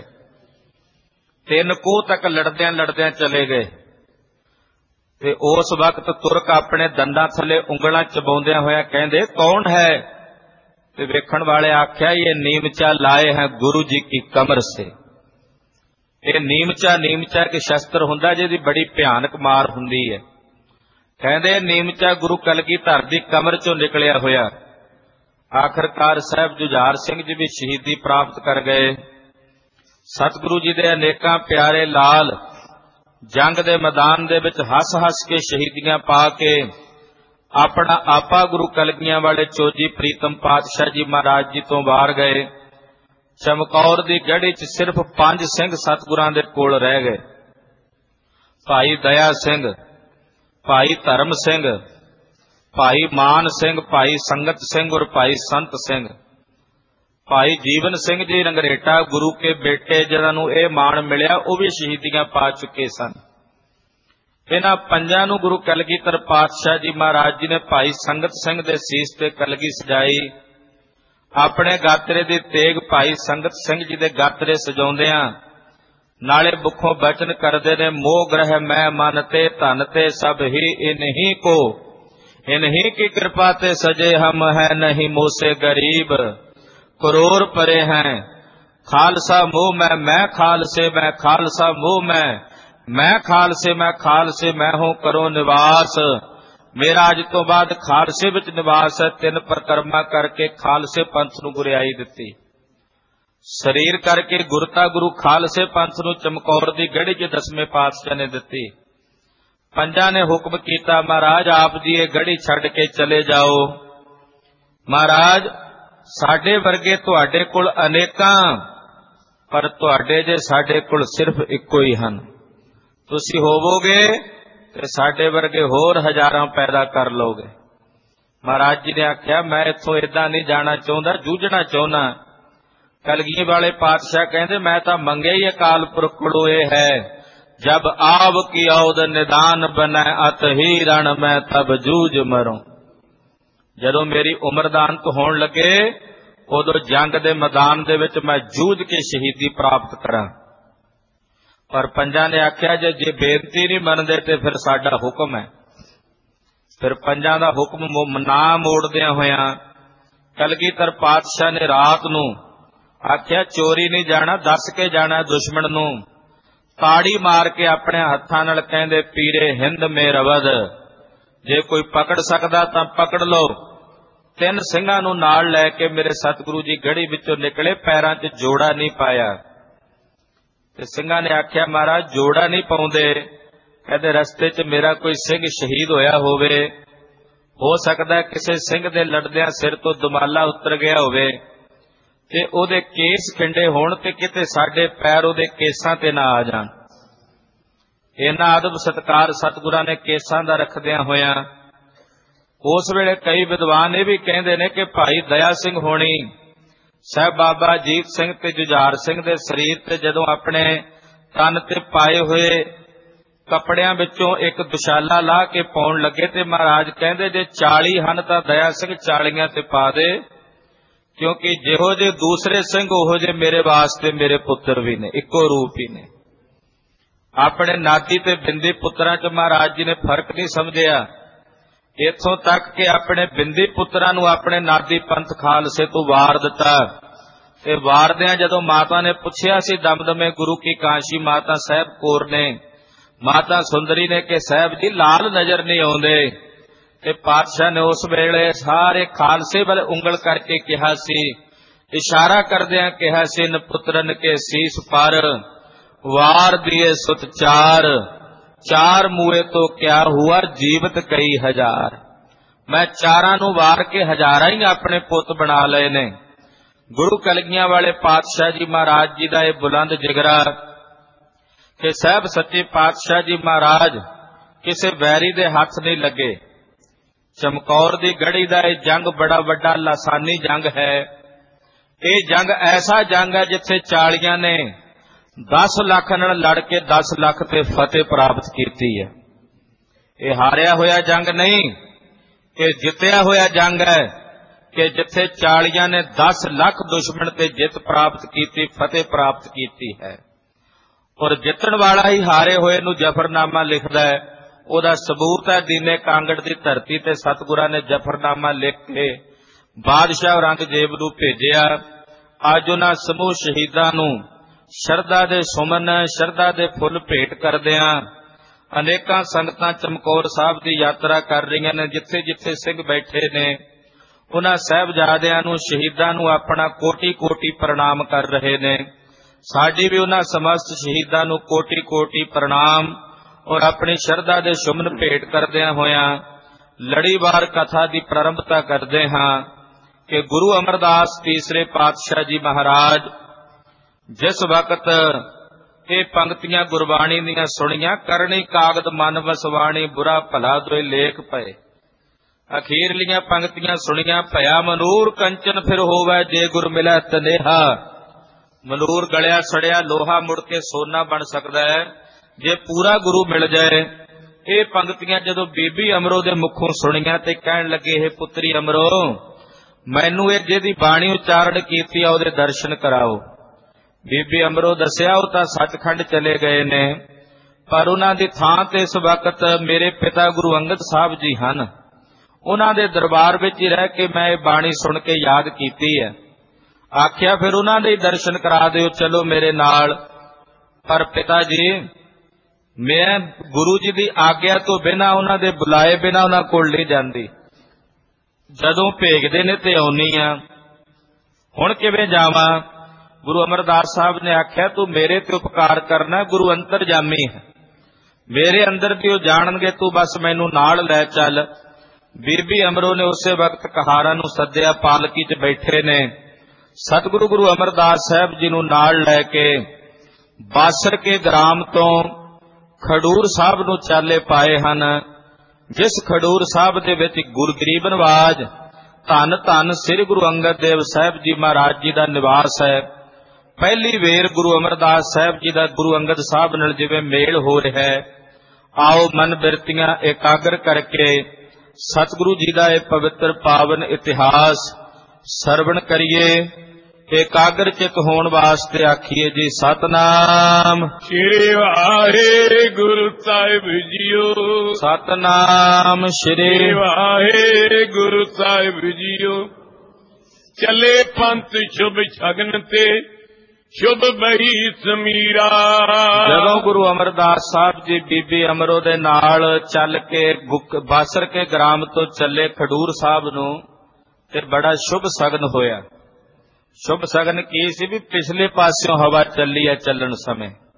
3 ਕੋਹ ਤੱਕ ਲੜਦਿਆਂ ਚਲੇ ਗਏ। ਤੇ ਉਸ ਵਕਤ ਤੁਰਕ ਆਪਣੇ ਦੰਦਾਂ ਥੱਲੇ ਉਂਗਲਾਂ ਚਬਾਉਂਦਿਆਂ ਹੋਇਆਂ ਕਹਿੰਦੇ, ਕੌਣ ਹੈ? ਤੇ ਵੇਖਣ ਵਾਲੇ ਆਖਿਆ, ਇਹ ਨੀਮਚਾ ਲਾਏ ਹੈ ਗੁਰੂ ਜੀ ਕੀ ਕਮਰ ਸੇ। ਇਹ ਨੀਮਚਾ ਇੱਕ ਸ਼ਸਤਰ ਹੁੰਦਾ ਜਿਹਦੀ ਬੜੀ ਭਿਆਨਕ ਮਾਰ ਹੁੰਦੀ ਹੈ। ਕਹਿੰਦੇ ਨੀਮਚਾ ਗੁਰੂ ਕਲਗੀਧਰ ਦੀ ਕਮਰ ਚੋਂ ਨਿਕਲਿਆ ਹੋਇਆ। ਆਖਰਕਾਰ ਸਾਹਿਬ ਜੁਝਾਰ ਸਿੰਘ ਜੀ ਵੀ ਸ਼ਹੀਦੀ ਪ੍ਰਾਪਤ ਕਰ ਗਏ। ਸਤਿਗੁਰੂ ਜੀ ਦੇ ਅਨੇਕਾਂ ਪਿਆਰੇ ਲਾਲ ਜੰਗ ਦੇ ਮੈਦਾਨ ਦੇ ਵਿੱਚ ਹੱਸ ਕੇ ਸ਼ਹੀਦੀਆਂ ਪਾ ਕੇ ਆਪਣਾ ਆਪਾ ਗੁਰੂ ਕਲਗੀਆਂ ਵਾਲੇ ਚੋਜੀ ਪ੍ਰੀਤਮ ਪਾਤਸ਼ਾਹ ਜੀ ਮਹਾਰਾਜ ਜੀ ਤੋਂ ਵਾਰ ਗਏ। ਚਮਕੌਰ ਦੀ ਗੜ੍ਹੀ 'ਚ ਸਿਰਫ 5 ਸਿੰਘ ਸਤਿਗੁਰਾਂ ਦੇ ਕੋਲ ਰਹਿ ਗਏ। ਭਾਈ ਦਇਆ ਸਿੰਘ, ਭਾਈ ਧਰਮ ਸਿੰਘ, ਭਾਈ ਮਾਨ ਸਿੰਘ, ਭਾਈ ਸੰਗਤ ਸਿੰਘ ਔਰ ਭਾਈ ਸੰਤ ਸਿੰਘ। ਭਾਈ ਜੀਵਨ ਸਿੰਘ ਜੀ ਰੰਗਰੇਟਾ ਗੁਰੂ ਕੇ ਬੇਟੇ, ਜਿਹਨਾਂ ਨੂੰ ਇਹ ਮਾਣ ਮਿਲਿਆ, ਉਹ ਵੀ ਸ਼ਹੀਦੀਆਂ ਪਾ ਚੁੱਕੇ ਸਨ। ਇਹਨਾਂ 5 ਨੂੰ ਗੁਰੂ ਕਲਗੀਧਰ ਪਾਤਸ਼ਾਹ ਜੀ ਮਹਾਰਾਜ ਜੀ ਨੇ ਭਾਈ ਸੰਗਤ ਸਿੰਘ ਦੇ ਸੀਸ ਤੇ ਕਲਗੀ ਸਜਾਈ। ਆਪਣੇ ਗਾਤਰੇ ਦੀ ਤੇਗ ਭਾਈ ਸੰਗਤ ਸਿੰਘ ਜੀ ਦੇ ਗਾਤਰੇ ਸਜਾਉਂਦਿਆਂ ਨਾਲੇ ਮੁਖੋਂ ਬਚਨ ਕਰਦੇ ਨੇ, ਮੋਹ ਗ੍ਰਹਿ ਮੈਂ ਮਨ ਤੇ ਧਨ ਤੇ ਸਭ ਹੀ ਇਨਹੀ ਕੋ, ਇਨਹੀ ਕੀ ਕਿਰਪਾ ਤੇ ਸਜੇ ਹਮ ਹੈ ਨਹੀਂ ਮੋਸੇ ਗਰੀਬ, ਕਰੋੜ ਪਰੇ हैं खालसा मोह मैं खालसे मैं खालसा मोह मैं खालसे मैं हूं करो निवास। मेरा अज तो बाद खालसे विच निवास है। 3 परिक्रमा करके खालसे पंथ नूं गुरियाई दिती। शरीर करके गुरता गुरु खालसे पंथ नूं चमकौर दी गढ़ी 'च 10वें पातशाह ने दिती। 5 ने हुक्म कीता, महाराज आप जी ये गढ़ी छड्ड के चले जाओ। महाराज साडे वर्गे तुहाडे कोल अनेकां, पर तुहाडे जे साडे कोल सिर्फ इक्को ही हन। तुसीं होवोगे ते साडे वर्गे होर हजारां पैदा कर लोगे। महाराज जी ने आख्या, मैं इत्थों इदां नहीं जाना चाहुंदा, जूझना चाहुंदा। कलगी वाले पातशाह कहंदे, मैं तां मंगिया ही अकाल पुरख कोलों ये है, जब आव की औद निदान बनै अत ही रण मैं तब जूझ मरूं। ਜਦੋਂ ਮੇਰੀ ਉਮਰ ਦਾ ਅੰਤ ਹੋਣ ਲੱਗੇ, ਉਦੋਂ ਜੰਗ ਦੇ ਮੈਦਾਨ ਦੇ ਵਿੱਚ ਮੈਂ ਜੂਝ ਕੇ ਸ਼ਹੀਦੀ ਪ੍ਰਾਪਤ ਕਰਾਂ। ਪਰ 5 ਨੇ ਆਖਿਆ, ਜੇ ਬੇਨਤੀ ਨਹੀਂ ਮੰਨਦੇ ਤੇ ਫਿਰ ਸਾਡਾ ਹੁਕਮ ਹੈ। ਫਿਰ 5 ਦਾ ਹੁਕਮ ਨਾ ਮੋੜਦਿਆਂ ਹੋਇਆਂ ਕਲਗੀਧਰ ਪਾਤਸ਼ਾਹ ਨੇ ਰਾਤ ਨੂੰ ਆਖਿਆ, ਚੋਰੀ ਨਹੀਂ ਜਾਣਾ, ਦੱਸ ਕੇ ਜਾਣਾ ਦੁਸ਼ਮਣ ਨੂੰ। ਤਾੜੀ ਮਾਰ ਕੇ ਆਪਣੇ ਹੱਥਾਂ ਨਾਲ ਕਹਿੰਦੇ, ਪੀਰੇ ਹਿੰਦ ਮੇ ਰਵਦ, ਜੇ ਕੋਈ ਪਕੜ ਸਕਦਾ ਤਾਂ ਪਕੜ ਲਓ। 3 ਸਿੰਘਾਂ ਨੂੰ ਨਾਲ ਲੈ ਕੇ ਮੇਰੇ ਸਤਿਗੁਰੂ ਜੀ ਗੜ੍ਹੀ ਵਿੱਚੋਂ ਨਿਕਲੇ, ਪੈਰਾਂ 'ਚ ਜੋੜਾ ਨਹੀਂ ਪਾਇਆ। ਤੇ ਸਿੰਘਾਂ ਨੇ ਆਖਿਆ, ਮਹਾਰਾਜ ਜੋੜਾ ਨਹੀਂ ਪਾਉਂਦੇ। ਕਹਿੰਦੇ, ਰਸਤੇ 'ਚ ਮੇਰਾ ਕੋਈ ਸਿੰਘ ਸ਼ਹੀਦ ਹੋਇਆ ਹੋਵੇ, ਹੋ ਸਕਦਾ ਕਿਸੇ ਸਿੰਘ ਦੇ ਲੜਦਿਆਂ ਸਿਰ ਤੋਂ ਦੁਮਾਲਾ ਉਤਰ ਗਿਆ ਹੋਵੇ ਤੇ ਉਹਦੇ ਕੇਸ ਖਿੰਡੇ ਹੋਣ ਤੇ ਕਿਤੇ ਸਾਡੇ ਪੈਰ ਉਹਦੇ ਕੇਸਾਂ ਤੇ ਨਾ ਆ ਜਾਣ। ਇਹਨਾਂ ਅਦਬ ਸਤਿਕਾਰ ਸਤਿਗੁਰਾਂ ਨੇ ਕੇਸਾਂ ਦਾ ਰੱਖਦਿਆਂ ਹੋਇਆਂ ਉਸ ਵੇਲੇ ਕਈ ਵਿਦਵਾਨ ਇਹ ਵੀ ਕਹਿੰਦੇ ਨੇ ਕਿ ਭਾਈ ਦਇਆ ਸਿੰਘ ਹੋਣੀ ਸਾਹਿਬ ਬਾਬਾ ਅਜੀਤ ਸਿੰਘ ਤੇ ਜੁਝਾਰ ਸਿੰਘ ਦੇ ਸਰੀਰ ਤੇ ਜਦੋਂ ਆਪਣੇ ਤਨ ਤੇ ਪਾਏ ਹੋਏ ਕੱਪੜਿਆਂ ਵਿੱਚੋਂ ਇੱਕ ਦੁਸ਼ਾਲਾ ਲਾਹ ਕੇ ਪਾਉਣ ਲੱਗੇ ਤੇ ਮਹਾਰਾਜ ਕਹਿੰਦੇ, ਜੇ 40 ਹਨ ਤਾਂ ਦਇਆ ਸਿੰਘ 40 ਤੇ ਪਾ ਦੇ, ਕਿਉਂਕਿ ਜਿਹੋ ਜਿਹੇ ਦੂਸਰੇ ਸਿੰਘ ਉਹੋ ਜਿਹੇ ਮੇਰੇ ਵਾਸਤੇ ਮੇਰੇ ਪੁੱਤਰ ਵੀ ਨੇ, ਇੱਕੋ ਰੂਪ ਹੀ ਨੇ। ਆਪਣੇ ਨਾਤੀ ਤੇ ਬਿੰਦੀ ਪੁੱਤਰਾਂ 'ਚ ਮਹਾਰਾਜ ਜੀ ਨੇ ਫਰਕ ਨਹੀਂ ਸਮਝਿਆ, ਇੱਥੋਂ ਤੱਕ ਕਿ ਆਪਣੇ ਬਿੰਦੀ ਪੁੱਤਰਾਂ ਨੂੰ ਆਪਣੇ ਨਾਦੀ ਪੰਥ ਖਾਲਸੇ ਤੋਂ ਵਾਰ ਦਿੱਤਾ। ਤੇ ਵਾਰਦਿਆਂ ਜਦੋਂ ਮਾਤਾ ਨੇ ਪੁੱਛਿਆ ਸੀ ਦਮਦਮੇ ਗੁਰੂ ਕੀ ਕਾਂਸ਼ੀ ਮਾਤਾ ਸਾਹਿਬ ਕੌਰ ਨੇ, ਮਾਤਾ ਸੁੰਦਰੀ ਨੇ ਕਿ ਸਾਹਿਬ ਜੀ ਲਾਲ ਨਜ਼ਰ ਨਹੀਂ ਆਉਂਦੇ। ਤੇ ਪਾਤਸ਼ਾਹ ਨੇ ਉਸ ਵੇਲੇ ਸਾਰੇ ਖਾਲਸੇ ਵੱਲ ਉਂਗਲ ਕਰਕੇ ਕਿਹਾ ਸੀ, ਇਸ਼ਾਰਾ ਕਰਦਿਆਂ ਕਿਹਾ ਸੀ, ਨ ਪੁੱਤਰਨ ਕੇ ਸੀਸ ਪਰ ਵਾਰ ਦੀਏ ਸੁਤ ਚਾਰ, ਚਾਰ ਮੂਏ ਤੋਂ ਕਿਆ ਹੁਆ ਜੀਵਤ ਕਈ ਹਜ਼ਾਰ। ਮੈਂ ਚਾਰਾਂ ਨੂੰ ਵਾਰ ਕੇ ਹਜ਼ਾਰਾਂ ਹੀ ਆਪਣੇ ਪੁੱਤ ਬਣਾ ਲਏ ਨੇ। ਗੁਰੂ ਕਲਗੀਆਂ ਵਾਲੇ ਪਾਤਸ਼ਾਹ ਜੀ ਮਹਾਰਾਜ ਜੀ ਦਾ ਇਹ ਬੁਲੰਦ ਜਿਗਰਾ ਕਿ ਸਾਹਿਬ ਸੱਚੇ ਪਾਤਸ਼ਾਹ ਜੀ ਮਹਾਰਾਜ ਕਿਸੇ ਵੈਰੀ ਦੇ ਹੱਥ ਨਹੀਂ ਲੱਗੇ। ਚਮਕੌਰ ਦੀ ਗੜ੍ਹੀ ਦਾ ਇਹ ਜੰਗ ਬੜਾ ਵੱਡਾ ਲਾਸਾਨੀ ਜੰਗ ਹੈ। ਇਹ ਜੰਗ ਐਸਾ ਜੰਗ ਹੈ ਜਿੱਥੇ 40 ਨੇ 10 ਲੱਖ ਨਾਲ ਲੜ ਕੇ 10 ਲੱਖ ਤੇ ਫਤਿਹ ਪ੍ਰਾਪਤ ਕੀਤੀ ਹੈ। ਇਹ ਹਾਰਿਆ ਹੋਇਆ ਜੰਗ ਨਹੀਂ, ਇਹ ਜਿੱਤਿਆ ਹੋਇਆ ਜੰਗ ਹੈ ਕਿ ਜਿੱਥੇ 40 ਨੇ 10 ਲੱਖ ਦੁਸ਼ਮਣ ਤੇ ਜਿੱਤ ਪ੍ਰਾਪਤ ਕੀਤੀ, ਫਤਿਹ ਪ੍ਰਾਪਤ ਕੀਤੀ ਹੈ। ਔਰ ਜਿੱਤਣ ਵਾਲਾ ਹੀ ਹਾਰੇ ਹੋਏ ਨੂੰ ਜਫਰਨਾਮਾ ਲਿਖਦਾ ਹੈ। ਉਹਦਾ ਸਬੂਤ ਹੈ ਦੀਨੇ ਕਾਂਗੜ ਦੀ ਧਰਤੀ ਤੇ ਸਤਿਗੁਰਾਂ ਨੇ ਜਫਰਨਾਮਾ ਲਿਖ ਕੇ ਬਾਦਸ਼ਾਹ ਔਰੰਗਜ਼ੇਬ ਨੂੰ ਭੇਜਿਆ। ਅੱਜ ਉਹਨਾਂ ਸਮੂਹ ਸ਼ਹੀਦਾਂ ਨੂੰ ਸ਼ਰਧਾ ਦੇ ਸੁਮਨ, ਸ਼ਰਧਾ ਦੇ ਫੁੱਲ ਭੇਟ ਕਰਦਿਆਂ ਅਨੇਕਾਂ ਸੰਗਤਾਂ ਚਮਕੌਰ ਸਾਹਿਬ ਦੀ ਯਾਤਰਾ ਕਰ ਰਹੀਆਂ ਨੇ। ਜਿੱਥੇ ਜਿੱਥੇ ਸਿੰਘ ਬੈਠੇ ਨੇ ਉਹਨਾਂ ਸਾਹਿਬਜ਼ਾਦਿਆਂ ਨੂੰ, ਸ਼ਹੀਦਾਂ ਨੂੰ ਆਪਣਾ ਕੋਟੀ ਕੋਟੀ ਪ੍ਰਣਾਮ ਕਰ ਰਹੇ ਨੇ। ਸਾਡੀ ਵੀ ਉਹਨਾਂ ਸਮਸਤ ਸ਼ਹੀਦਾਂ ਨੂੰ ਕੋਟੀ ਕੋਟੀ ਪ੍ਰਣਾਮ ਔਰ ਆਪਣੀ ਸ਼ਰਧਾ ਦੇ ਸੁਮਨ ਭੇਟ ਕਰਦਿਆਂ ਹੋਇਆਂ ਲੜੀਵਾਰ ਕਥਾ ਦੀ ਪ੍ਰਾਰੰਭਤਾ ਕਰਦੇ ਹਾਂ ਕਿ ਗੁਰੂ ਅਮਰਦਾਸ ਤੀਸਰੇ ਪਾਤਸ਼ਾਹ ਜੀ ਮਹਾਰਾਜ ਜਿਸ ਵਕਤ ਇਹ ਪੰਕਤੀਆਂ ਗੁਰਬਾਣੀ ਦੀਆਂ ਸੁਣੀਆਂ, ਕਰਨੀ ਕਾਗਦ ਮਨ ਵਸਵਾਣੀ, ਬੁਰਾ ਭਲਾ ਦੋਇ ਲੇਖ ਪਏ। ਅਖੀਰਲੀਆਂ ਪੰਕਤੀਆਂ ਸੁਣੀਆਂ, ਭਇਆ ਮਨੂਰ ਕੰਚਨ ਫਿਰ ਹੋਵੇ ਜੇ ਗੁਰ ਮਿਲੈ ਤਨੇਹਾ। ਮਨੂਰ ਗਲਿਆ ਸੜਿਆ ਲੋਹਾ ਮੁੜ ਕੇ ਸੋਨਾ ਬਣ ਸਕਦਾ ਹੈ ਜੇ ਪੂਰਾ ਗੁਰੂ ਮਿਲ ਜਾਏ। ਇਹ ਪੰਕਤੀਆਂ ਜਦੋਂ ਬੀਬੀ ਅਮਰੋ ਦੇ ਮੁਖੋਂ ਸੁਣੀਆਂ ਤੇ ਕਹਿਣ ਲੱਗੇ, ਇਹ ਪੁੱਤਰੀ ਅਮਰੋ, ਮੈਨੂੰ ਇਹ ਜਿਹਦੀ ਬਾਣੀ ਉਚਾਰਨ ਕੀਤੀ ਆ ਉਹਦੇ ਦਰਸ਼ਨ ਕਰਾਓ। ਬੀਬੀ ਅਮਰੋ ਦੱਸਿਆ, ਉਹ ਤਾਂ ਸੱਚਖੰਡ ਚਲੇ ਗਏ ਨੇ, ਪਰ ਉਹਨਾਂ ਦੀ ਥਾਂ ਤੇ ਇਸ ਵਕਤ ਮੇਰੇ ਪਿਤਾ ਗੁਰੂ ਅੰਗਦ ਸਾਹਿਬ ਜੀ ਹਨ। ਉਹਨਾਂ ਦੇ ਦਰਬਾਰ ਵਿੱਚ ਹੀ ਰਹਿ ਕੇ ਮੈਂ ਇਹ ਬਾਣੀ ਸੁਣ ਕੇ ਯਾਦ ਕੀਤੀ ਹੈ। ਆਖਿਆ ਫਿਰ ਉਹਨਾਂ ਦੇ ਦਰਸ਼ਨ ਕਰਾ ਦਿਓ, ਚਲੋ ਮੇਰੇ ਨਾਲ। ਪਰ ਪਿਤਾ ਜੀ, ਮੈਂ ਗੁਰੂ ਜੀ ਦੀ ਆਗਿਆ ਤੋਂ ਬਿਨਾਂ, ਉਹਨਾਂ ਦੇ ਬੁਲਾਏ ਬਿਨਾਂ ਉਹਨਾਂ ਕੋਲ ਨਹੀਂ ਜਾਂਦੀ। ਜਦੋਂ ਭੇਜਦੇ ਨੇ ਤੇ ਆਉਣੀ ਆ, ਹੁਣ ਕਿਵੇਂ ਜਾਵਾਂ? ਗੁਰੂ ਅਮਰਦਾਸ ਸਾਹਿਬ ਨੇ ਆਖਿਆ, ਤੂੰ ਮੇਰੇ ਤੇ ਉਪਕਾਰ ਕਰਨਾ, ਗੁਰੂ ਅੰਤਰਜਾਮੀ ਹੈ, ਮੇਰੇ ਅੰਦਰ ਵੀ ਉਹ ਜਾਣਨਗੇ, ਤੂੰ ਬਸ ਮੈਨੂੰ ਨਾਲ ਲੈ ਚੱਲ। ਬੀਬੀ ਅਮਰੋ ਨੇ ਉਸੇ ਵਕਤ ਕਹਾਰਾਂ ਨੂੰ ਸੱਦਿਆ, ਪਾਲਕੀ 'ਚ ਬੈਠੇ ਨੇ। ਸਤਿਗੁਰੂ ਗੁਰੂ ਅਮਰਦਾਸ ਸਾਹਿਬ ਜੀ ਨੂੰ ਨਾਲ ਲੈ ਕੇ ਬਾਸਰ ਕੇ ਗ੍ਰਾਮ ਤੋਂ ਖਡੂਰ ਸਾਹਿਬ ਨੂੰ ਚਾਲੇ ਪਾਏ ਹਨ। ਜਿਸ ਖਡੂਰ ਸਾਹਿਬ ਦੇ ਵਿੱਚ ਗੁਰਗਰੀਬ ਨਿਵਾਜ ਧੰਨ ਧੰਨ ਸ੍ਰੀ ਗੁਰੂ ਅੰਗਦ ਦੇਵ ਸਾਹਿਬ ਜੀ ਮਹਾਰਾਜ ਜੀ ਦਾ ਨਿਵਾਸ ਹੈ। ਪਹਿਲੀ ਵੇਰ ਗੁਰੂ ਅਮਰਦਾਸ ਸਾਹਿਬ ਜੀ ਦਾ ਗੁਰੂ ਅੰਗਦ ਸਾਹਿਬ ਨਾਲ ਜਿਵੇਂ ਮੇਲ ਹੋ ਰਿਹਾ ਹੈ, ਆਓ ਮਨ ਬਿਰਤੀਆਂ ਇਕਾਗਰ ਕਰਕੇ ਸਤਿਗੁਰੂ ਜੀ ਦਾ ਇਹ ਪਵਿੱਤਰ ਪਾਵਨ ਇਤਿਹਾਸ ਸਰਵਣ ਕਰੀਏ। ਇਕਾਗਰ ਚਿਤ ਹੋਣ ਵਾਸਤੇ ਆਖੀਏ ਜੀ ਸਤਨਾਮ ਸ੍ਰੀ ਵਾਹਿਗੁਰੂ ਸਾਹਿਬ ਜੀਓ, ਸਤਨਾਮ ਸ੍ਰੀ ਵਾਹਿਗੁਰੂ ਸਾਹਿਬ ਜੀਓ। ਚੱਲੇ ਪੰਥ ਸ਼ੁਭ ਸ਼ਗਨ ਤੇ ਸ਼ੁਭ ਬਹੀ ਸਮੀਰਾ। ਜਦੋਂ ਗੁਰੂ ਅਮਰਦਾਸ ਸਾਹਿਬ ਜੀ ਬੀਬੀ ਅਮਰੋ ਦੇ ਨਾਲ ਚੱਲ ਕੇ ਬਾਸਰ ਕੇ ਗ੍ਰਾਮ ਤੋਂ ਚੱਲੇ ਖਡੂਰ ਸਾਹਿਬ ਨੂੰ, ਤੇ ਬੜਾ ਸ਼ੁਭ ਸ਼ਗਨ ਹੋਇਆ। ਸ਼ੁਭ ਸ਼ਗਨ ਕੀ ਸੀ? ਵੀ ਪਿਛਲੇ ਪਾਸਿਓਂ ਹਵਾ ਚੱਲੀ ਹੈ ਚੱਲਣ ਸਮੇਂ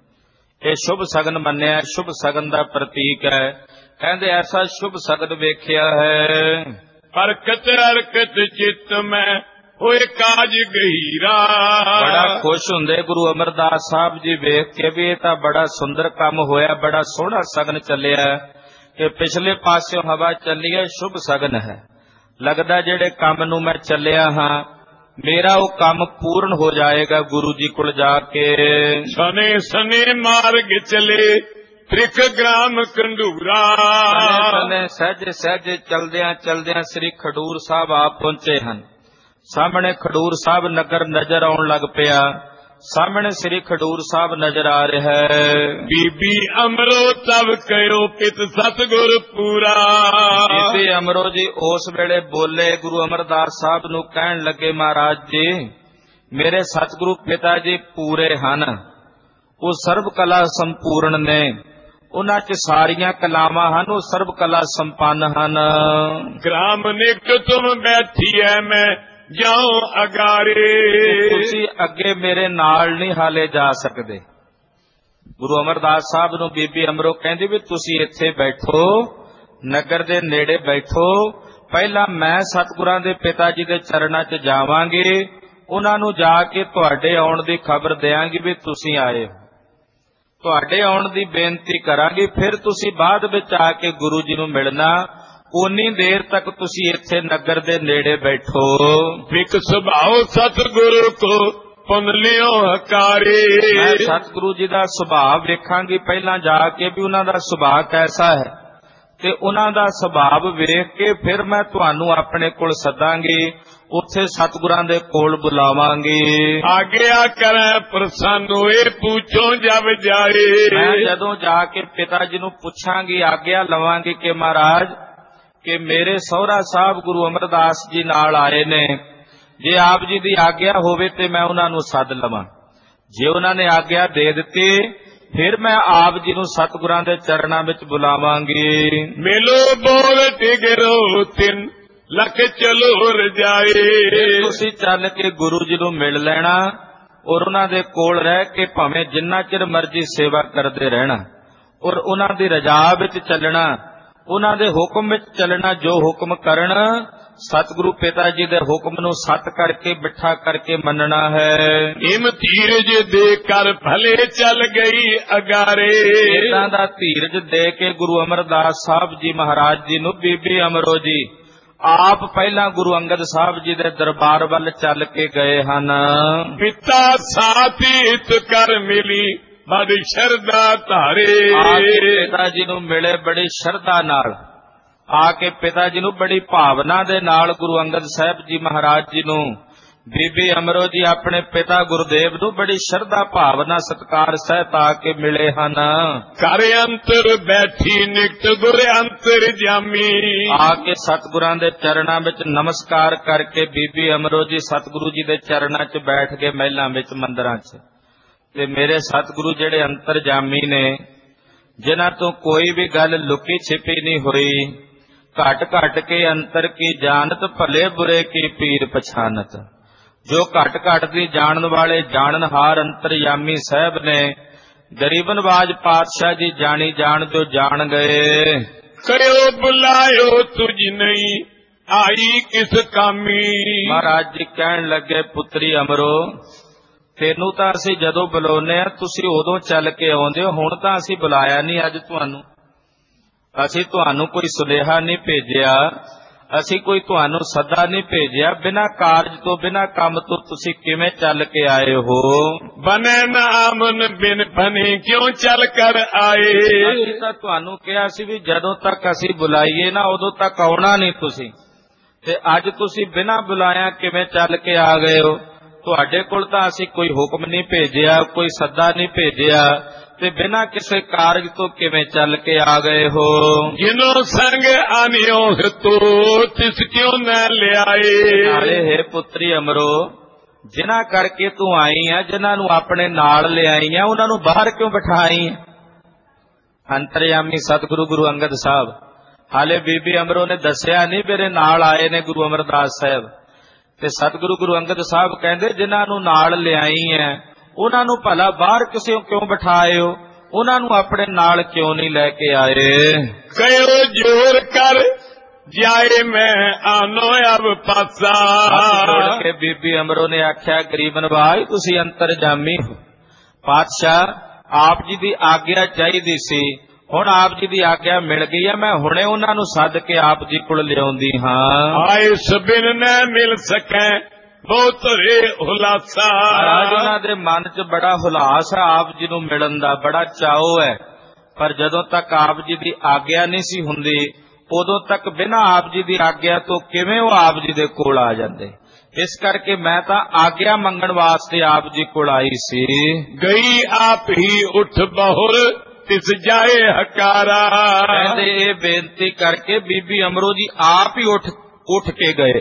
ਇਹ ਸ਼ੁਭ ਸਗਨ ਮੰਨਿਆ, ਸ਼ੁਭ ਸਗਨ ਦਾ ਪ੍ਰਤੀਕ ਹੈ। ਕਹਿੰਦੇ ਐਸਾ ਸ਼ੁਭ ਸਗਨ ਵੇਖਿਆ ਹੈ। ਹਰਕਤ ਹਰਕਤ ਚਿੱਤ ਮੈਂ ਹੋਏ ਕਾਜ ਗਹੀਰਾ। ਬੜਾ ਖੁਸ਼ ਹੁੰਦੇ ਗੁਰੂ ਅਮਰਦਾਸ ਸਾਹਿਬ ਜੀ ਵੇਖ ਕੇ ਵੀ ਇਹ ਤਾਂ ਬੜਾ ਸੁੰਦਰ ਕੰਮ ਹੋਇਆ, ਬੜਾ ਸੋਹਣਾ ਸਗਨ ਚੱਲਿਆ ਕਿ ਪਿਛਲੇ ਪਾਸਿਓਂ ਹਵਾ ਚੱਲੀ ਹੈ, ਸ਼ੁਭ ਸਗਨ ਹੈ। ਲੱਗਦਾ ਜਿਹੜੇ ਕੰਮ ਨੂੰ ਮੈਂ ਚੱਲਿਆ ਹਾਂ ਮੇਰਾ ਉਹ ਕੰਮ ਪੂਰਨ ਹੋ ਜਾਏਗਾ ਗੁਰੂ ਜੀ ਕੋਲ ਜਾ ਕੇ। ਸਨੇ ਸਨੇ ਮਾਰਗ ਚਲੇ ਤ੍ਰਿਖ ਗ੍ਰਾਮ ਕੰਡੂਰਾ। ਸਨੇ ਸਹਿਜ ਸਹਿਜ ਚਲਦਿਆਂ ਚਲਦਿਆਂ ਸ੍ਰੀ ਖਡੂਰ ਸਾਹਿਬ ਆ ਪਹੁੰਚੇ ਹਨ। ਸਾਹਮਣੇ ਖਡੂਰ ਸਾਹਿਬ ਨਗਰ ਨਜ਼ਰ ਆਉਣ ਲੱਗ ਪਿਆ। ਸਾਹਮਣੇ ਸ੍ਰੀ ਖਡੂਰ ਸਾਹਿਬ ਨਜ਼ਰ ਆ ਰਿਹਾ ਹੈ। ਬੀਬੀ ਅਮਰੋ ਤਬ ਕਹਿਓ ਪਿਤ ਸਤਿਗੁਰ ਪੂਰਾ। ਬੀਬੀ ਅਮਰੋ ਜੀ ਉਸ ਵੇਲੇ ਬੋਲੇ, ਗੁਰੂ ਅਮਰਦਾਸ ਸਾਹਿਬ ਨੂੰ ਕਹਿਣ ਲੱਗੇ, ਮਹਾਰਾਜ ਜੀ ਮੇਰੇ ਸਤਿਗੁਰੂ ਪਿਤਾ ਜੀ ਪੂਰੇ ਹਨ, ਉਹ ਸਰਬ ਕਲਾ ਸੰਪੂਰਨ ਨੇ, ਉਹਨਾਂ 'ਚ ਸਾਰੀਆਂ ਕਲਾਵਾਂ ਹਨ, ਉਹ ਸਰਬ ਕਲਾ ਸੰਪੰਨ ਹਨ। ਗ੍ਰਾਮ ਨਿਕਟ ਤੁਮ ਬੈਠੀ ਐ ਮੈਂ ਜਾਉ ਅਗਾਰੇ। ਤੁਸੀਂ ਅੱਗੇ ਮੇਰੇ ਨਾਲ ਨਹੀਂ ਹਾਲੇ ਜਾ ਸਕਦੇ। ਗੁਰੂ ਅਮਰਦਾਸ ਸਾਹਿਬ ਨੂੰ ਬੀਬੀ ਅਮਰੋ ਕਹਿੰਦੀ ਵੀ ਤੁਸੀਂ ਇੱਥੇ ਬੈਠੋ, ਨਗਰ ਦੇ ਨੇੜੇ ਬੈਠੋ, ਪਹਿਲਾਂ ਮੈਂ ਸਤਿਗੁਰਾਂ ਦੇ ਪਿਤਾ ਜੀ ਦੇ ਚਰਨਾਂ 'ਚ ਜਾਵਾਂਗੀ, ਉਹਨਾਂ ਨੂੰ ਜਾ ਕੇ ਤੁਹਾਡੇ ਆਉਣ ਦੀ ਖਬਰ ਦਿਆਂਗੀ ਵੀ ਤੁਸੀਂ ਆਏ ਹੋ, ਤੁਹਾਡੇ ਆਉਣ ਦੀ ਬੇਨਤੀ ਕਰਾਂਗੀ, ਫਿਰ ਤੁਸੀਂ ਬਾਅਦ ਵਿੱਚ ਆ ਕੇ ਗੁਰੂ ਜੀ ਨੂੰ ਮਿਲਣਾ। ਉਨੀ ਦੇਰ ਤੱਕ ਤੁਸੀਂ ਇੱਥੇ ਨਗਰ ਦੇ ਨੇੜੇ ਬੈਠੋ। ਵਿਕ ਸੁਭਾਉ ਸਤਿਗੁਰੂ ਕੋ ਪੁੰਨ ਲਿਓ ਹਕਾਰੇ। ਮੈਂ ਸਤਿਗੁਰੂ ਜੀ ਦਾ ਸੁਭਾਅ ਵੇਖਾਂਗੀ ਪਹਿਲਾਂ ਜਾ ਕੇ ਵੀ ਉਹਨਾਂ ਦਾ ਸੁਭਾਅ ਕੈਸਾ ਹੈ, ਤੇ ਉਹਨਾਂ ਦਾ ਸੁਭਾਅ ਵੇਖ ਕੇ ਫਿਰ ਮੈਂ ਤੁਹਾਨੂੰ ਆਪਣੇ ਕੋਲ ਸੱਦਾਂਗੀ, ਉੱਥੇ ਸਤਿਗੁਰਾਂ ਦੇ ਕੋਲ ਬੁਲਾਵਾਂਗੀ। ਆਗਿਆ ਕਰੈ ਪ੍ਰਸੰਨ ਹੋਏ ਪੁੱਛੋ ਜਬ ਜਾਏ। ਮੈਂ ਜਦੋਂ ਜਾ ਕੇ ਪਿਤਾ ਜੀ ਨੂੰ ਪੁੱਛਾਂਗੀ, ਆਗਿਆ ਲਵਾਂਗੀ ਕਿ ਮਹਾਰਾਜ ਕਿ ਮੇਰੇ ਸਹੁਰਾ ਸਾਹਿਬ ਗੁਰੂ ਅਮਰਦਾਸ ਜੀ ਨਾਲ ਆਏ ਨੇ, ਜੇ ਆਪ ਜੀ ਦੀ ਆਗਿਆ ਹੋਵੇ ਤੇ ਮੈਂ ਉਹਨਾਂ ਨੂੰ ਸੱਦ ਲਵਾਂ। ਜੇ ਉਹਨਾਂ ਨੇ ਆਗਿਆ ਦੇ ਦਿੱਤੀ ਫਿਰ ਮੈਂ ਆਪ ਜੀ ਨੂੰ ਸਤਿਗੁਰਾਂ ਦੇ ਚਰਨਾਂ ਵਿੱਚ ਬੁਲਾਵਾਂਗੀ। ਮਿਲੋ ਬੋਲ ਟਿਗਰੋ ਤਿੰਨ ਲੱਖ ਚਲੋ ਰਜਾਏ। ਤੁਸੀਂ ਚੱਲ ਕੇ ਗੁਰੂ ਜੀ ਨੂੰ ਮਿਲ ਲੈਣਾ ਔਰ ਉਹਨਾਂ ਦੇ ਕੋਲ ਰਹਿ ਕੇ ਭਾਵੇਂ ਜਿੰਨਾ ਚਿਰ ਮਰਜ਼ੀ ਸੇਵਾ ਕਰਦੇ ਰਹਿਣਾ, ਔਰ ਉਹਨਾਂ ਦੀ ਰਜ਼ਾ ਵਿੱਚ ਚੱਲਣਾ, ਉਹਨਾਂ ਦੇ ਹੁਕਮ ਵਿੱਚ ਚੱਲਣਾ। ਜੋ ਹੁਕਮ ਕਰਨ ਸਤਿਗੁਰੂ ਪਿਤਾ ਜੀ ਦੇ ਹੁਕਮ ਨੂੰ ਸੱਤ ਕਰਕੇ ਬਿਠਾ ਕਰਕੇ ਮੰਨਣਾ ਹੈ। ਇਮ ਧੀਰਜ ਦੇ ਕਰ ਭਲੇ ਚੱਲ ਗਈ ਅਗਾਰੇ। ਇਦਾਂ ਦਾ ਧੀਰਜ ਦੇ ਕੇ ਗੁਰੂ ਅਮਰਦਾਸ ਸਾਹਿਬ ਜੀ ਮਹਾਰਾਜ ਜੀ ਨੂੰ ਬੀਬੀ ਅਮਰੋ ਜੀ ਆਪ ਪਹਿਲਾਂ ਗੁਰੂ ਅੰਗਦ ਸਾਹਿਬ ਜੀ ਦੇ ਦਰਬਾਰ ਵੱਲ ਚੱਲ ਕੇ ਗਏ ਹਨ। ਪਿਤਾ ਸਾਥੀਤ ਕਰ ਮਿਲੀ ਬੜੀ ਸ਼ਰਧਾ ਧਾਰੇ। ਪਿਤਾ ਜੀ ਨੂੰ ਮਿਲੇ ਬੜੀ ਸ਼ਰਧਾ ਨਾਲ, ਆ ਕੇ ਪਿਤਾ ਜੀ ਨੂੰ ਬੜੀ ਭਾਵਨਾ ਦੇ ਨਾਲ ਗੁਰੂ ਅੰਗਦ ਸਾਹਿਬ ਜੀ ਮਹਾਰਾਜ ਜੀ ਨੂੰ ਬੀਬੀ ਅਮਰੋ ਜੀ ਆਪਣੇ ਪਿਤਾ ਗੁਰਦੇਵ ਨੂੰ ਬੜੀ ਸ਼ਰਧਾ ਭਾਵਨਾ ਸਤਿਕਾਰ ਸਹਿਤ ਆ ਕੇ ਮਿਲੇ ਹਨ। ਘਰ ਅੰਤਰ ਬੈਠੀ ਨਿਕਟ ਗੁਰ ਅੰਤਰ ਜਾਮੀ। ਆ ਕੇ ਸਤਿਗੁਰਾਂ ਦੇ ਚਰਨਾਂ ਵਿੱਚ ਨਮਸਕਾਰ ਕਰਕੇ ਬੀਬੀ ਅਮਰੋ ਜੀ ਸਤਿਗੁਰੂ ਜੀ ਦੇ ਚਰਨਾਂ 'ਚ ਬੈਠ ਕੇ ਮਹਿਲਾਂ ਵਿੱਚ ਮੰਦਰਾਂ 'ਚ। ਤੇ ਮੇਰੇ ਸਤਿਗੁਰੂ ਜਿਹੜੇ ਅੰਤਰਜਾਮੀ ਨੇ, ਜਿਨ੍ਹਾਂ ਤੋਂ ਕੋਈ ਵੀ ਗੱਲ ਲੁਕੀ ਛਿਪੀ ਨਹੀਂ ਹੋਈ, ਘਟ ਘਟ ਕੇ ਅੰਤਰ ਕੀ ਜਾਣਤ ਭਲੇ ਬੁਰੇ ਕੀ ਪੀਰ ਪਛਾਨਤ। ਜੋ ਘਟ ਘਟ ਦੀ ਜਾਣਨ ਵਾਲੇ ਜਾਣਨਹਾਰ ਅੰਤਰਜਾਮੀ ਸਾਹਿਬ ਨੇ, ਗਰੀਬ ਨਵਾਜ ਪਾਤਸ਼ਾਹ ਜੀ ਜਾਣੀ ਜਾਣ ਜੋ ਜਾਣ ਗਏ। ਕਰਿਓ ਬੁਲਾਇਓ ਤੁਝ ਨਹੀਂ ਆਈ ਕਿਸ ਕਾਮੀ। ਮਹਾਰਾਜ ਜੀ ਕਹਿਣ ਲੱਗੇ, ਪੁੱਤਰੀ ਅਮਰੋ ਤੈਨੂੰ ਤਾਂ ਅਸੀਂ ਜਦੋਂ ਬੁਲਾਉਂਦੇ ਆ ਤੁਸੀਂ ਉਦੋਂ ਚੱਲ ਕੇ ਆਉਂਦੇ ਹੋ, ਹੁਣ ਤਾਂ ਅਸੀਂ ਬੁਲਾਇਆ ਨਹੀਂ ਅੱਜ ਤੁਹਾਨੂੰ, ਅਸੀਂ ਤੁਹਾਨੂੰ ਕੋਈ ਸੁਨੇਹਾ ਨਹੀਂ ਭੇਜਿਆ, ਅਸੀਂ ਕੋਈ ਤੁਹਾਨੂੰ ਸੱਦਾ ਨਹੀਂ ਭੇਜਿਆ। ਬਿਨਾਂ ਕਾਰਜ ਤੋਂ ਬਿਨਾਂ ਕੰਮ ਤੋਂ ਤੁਸੀਂ ਕਿਵੇਂ ਚੱਲ ਕੇ ਆਏ ਹੋ? ਬਨੇ ਨਾਮਨ ਬਿਨ ਬਨੇ ਕਿਉਂ ਚੱਲ ਕਰ ਆਏ। ਅਸੀਂ ਤਾਂ ਤੁਹਾਨੂੰ ਕਿਹਾ ਸੀ ਵੀ ਜਦੋਂ ਤੱਕ ਅਸੀਂ ਬੁਲਾਈਏ ਨਾ ਉਦੋਂ ਤੱਕ ਆਉਣਾ ਨਹੀਂ ਤੁਸੀਂ, ਤੇ ਅੱਜ ਤੁਸੀਂ ਬਿਨਾਂ ਬੁਲਾਇਆ ਕਿਵੇਂ ਚੱਲ ਕੇ ਆ ਗਏ ਹੋ? ਤੁਹਾਡੇ ਕੋਲ ਤਾਂ ਅਸੀਂ ਕੋਈ ਹੁਕਮ ਨਹੀਂ ਭੇਜਿਆ, ਕੋਈ ਸੱਦਾ ਨਹੀਂ ਭੇਜਿਆ, ਤੇ ਬਿਨਾਂ ਕਿਸੇ ਕਾਰਜ ਤੋਂ ਕਿਵੇਂ ਚੱਲ ਕੇ ਆ ਗਏ ਹੋ? ਜਿਨੋਂ ਸੰਗ ਆਨਿਓ ਤੋ ਤਿਸ ਕਿਉਂ ਨਾ ਲਿਆਏ। ਨਾਲੇ ਹੈ ਪੁੱਤਰੀ ਅਮਰੋ, ਜਿਨ੍ਹਾਂ ਕਰਕੇ ਤੂੰ ਆਈ ਆ, ਜਿਨ੍ਹਾਂ ਨੂੰ ਆਪਣੇ ਨਾਲ ਲਿਆਈ ਆ, ਉਹਨਾਂ ਨੂੰ ਬਾਹਰ ਕਿਉਂ ਬਿਠਾਈ? ਅੰਤਰਯਾਮੀ ਸਤਿਗੁਰੂ ਗੁਰੂ ਅੰਗਦ ਸਾਹਿਬ ਹਾਲੇ ਬੀਬੀ ਅਮਰੋ ਨੇ ਦੱਸਿਆ ਨਹੀਂ ਮੇਰੇ ਨਾਲ ਆਏ ਨੇ ਗੁਰੂ ਅਮਰਦਾਸ ਸਾਹਿਬ, ਤੇ ਸਤਿਗੁਰੂ ਗੁਰੂ ਅੰਗਦ ਸਾਹਿਬ ਕਹਿੰਦੇ ਜਿਨ੍ਹਾਂ ਨੂੰ ਨਾਲ ਲਿਆਈ ਹੈ ਉਹਨਾਂ ਨੂੰ ਭਲਾ ਬਾਹਰ ਕਿਸੇ ਕਿਉਂ ਬਿਠਾਏ ਹੋ? ਉਹਨਾਂ ਨੂੰ ਆਪਣੇ ਨਾਲ ਕਿਉਂ ਨਹੀਂ ਲੈ ਕੇ ਆਏ? कयो जोर कर जाए मैं आनो अब पासा। ਹੱਥ ਜੋੜ ਕੇ ਬੀਬੀ ਅਮਰੋ ਨੇ ਆਖਿਆ, ਗਰੀਬ ਨਵਾਜ ਤੁਸੀਂ ਅੰਤਰਜਾਮੀ ਹੋ, ਪਾਤਸ਼ਾਹ ਆਪ ਜੀ ਦੀ ਆਗਿਆ ਚਾਹੀਦੀ ਸੀ, ਹੁਣ ਆਪ ਜੀ ਦੀ ਆਗਿਆ ਮਿਲ ਗਈ ਹੈ, ਮੈਂ ਹੁਣੇ ਉਹਨਾਂ ਨੂੰ ਸੱਦ ਕੇ ਆਪ ਜੀ ਕੋਲ ਲਿਆਉਂਦੀ ਹਾਂ। आए सबिन न मिल सके बहुत रे हुलासा। ਮਹਾਰਾਜ ਉਹਨਾਂ ਦੇ ਮਨ 'ਚ ਬੜਾ ਹੁਲਾਸ ਹੈ, ਆਪ ਜੀ ਨੂੰ ਮਿਲਣ ਦਾ ਬੜਾ ਚਾਓ ਹੈ, ਪਰ ਜਦੋਂ ਤੱਕ ਆਪ ਜੀ ਦੀ ਆਗਿਆ ਨਹੀਂ ਸੀ ਹੁੰਦੀ ਉਦੋਂ ਤੱਕ ਬਿਨਾਂ ਆਪ ਜੀ ਦੀ ਆਗਿਆ ਤੋਂ ਕਿਵੇਂ ਉਹ ਆਪ ਜੀ ਦੇ ਕੋਲ ਆ ਜਾਂਦੇ। ਇਸ ਕਰਕੇ ਮੈਂ ਤਾਂ ਆਗਿਆ ਮੰਗਣ ਵਾਸਤੇ ਆਪ ਜੀ ਕੋਲ ਆਈ ਸੀ। गई आप ही उठ बहुर तिस जाए हकारा। ਕਹਿੰਦੇ ਇਹ ਬੇਨਤੀ ਕਰਕੇ ਬੀਬੀ ਅਮਰੋ ਜੀ ਆਪ ਹੀ ਉੱਠ ਕੇ ਗਏ।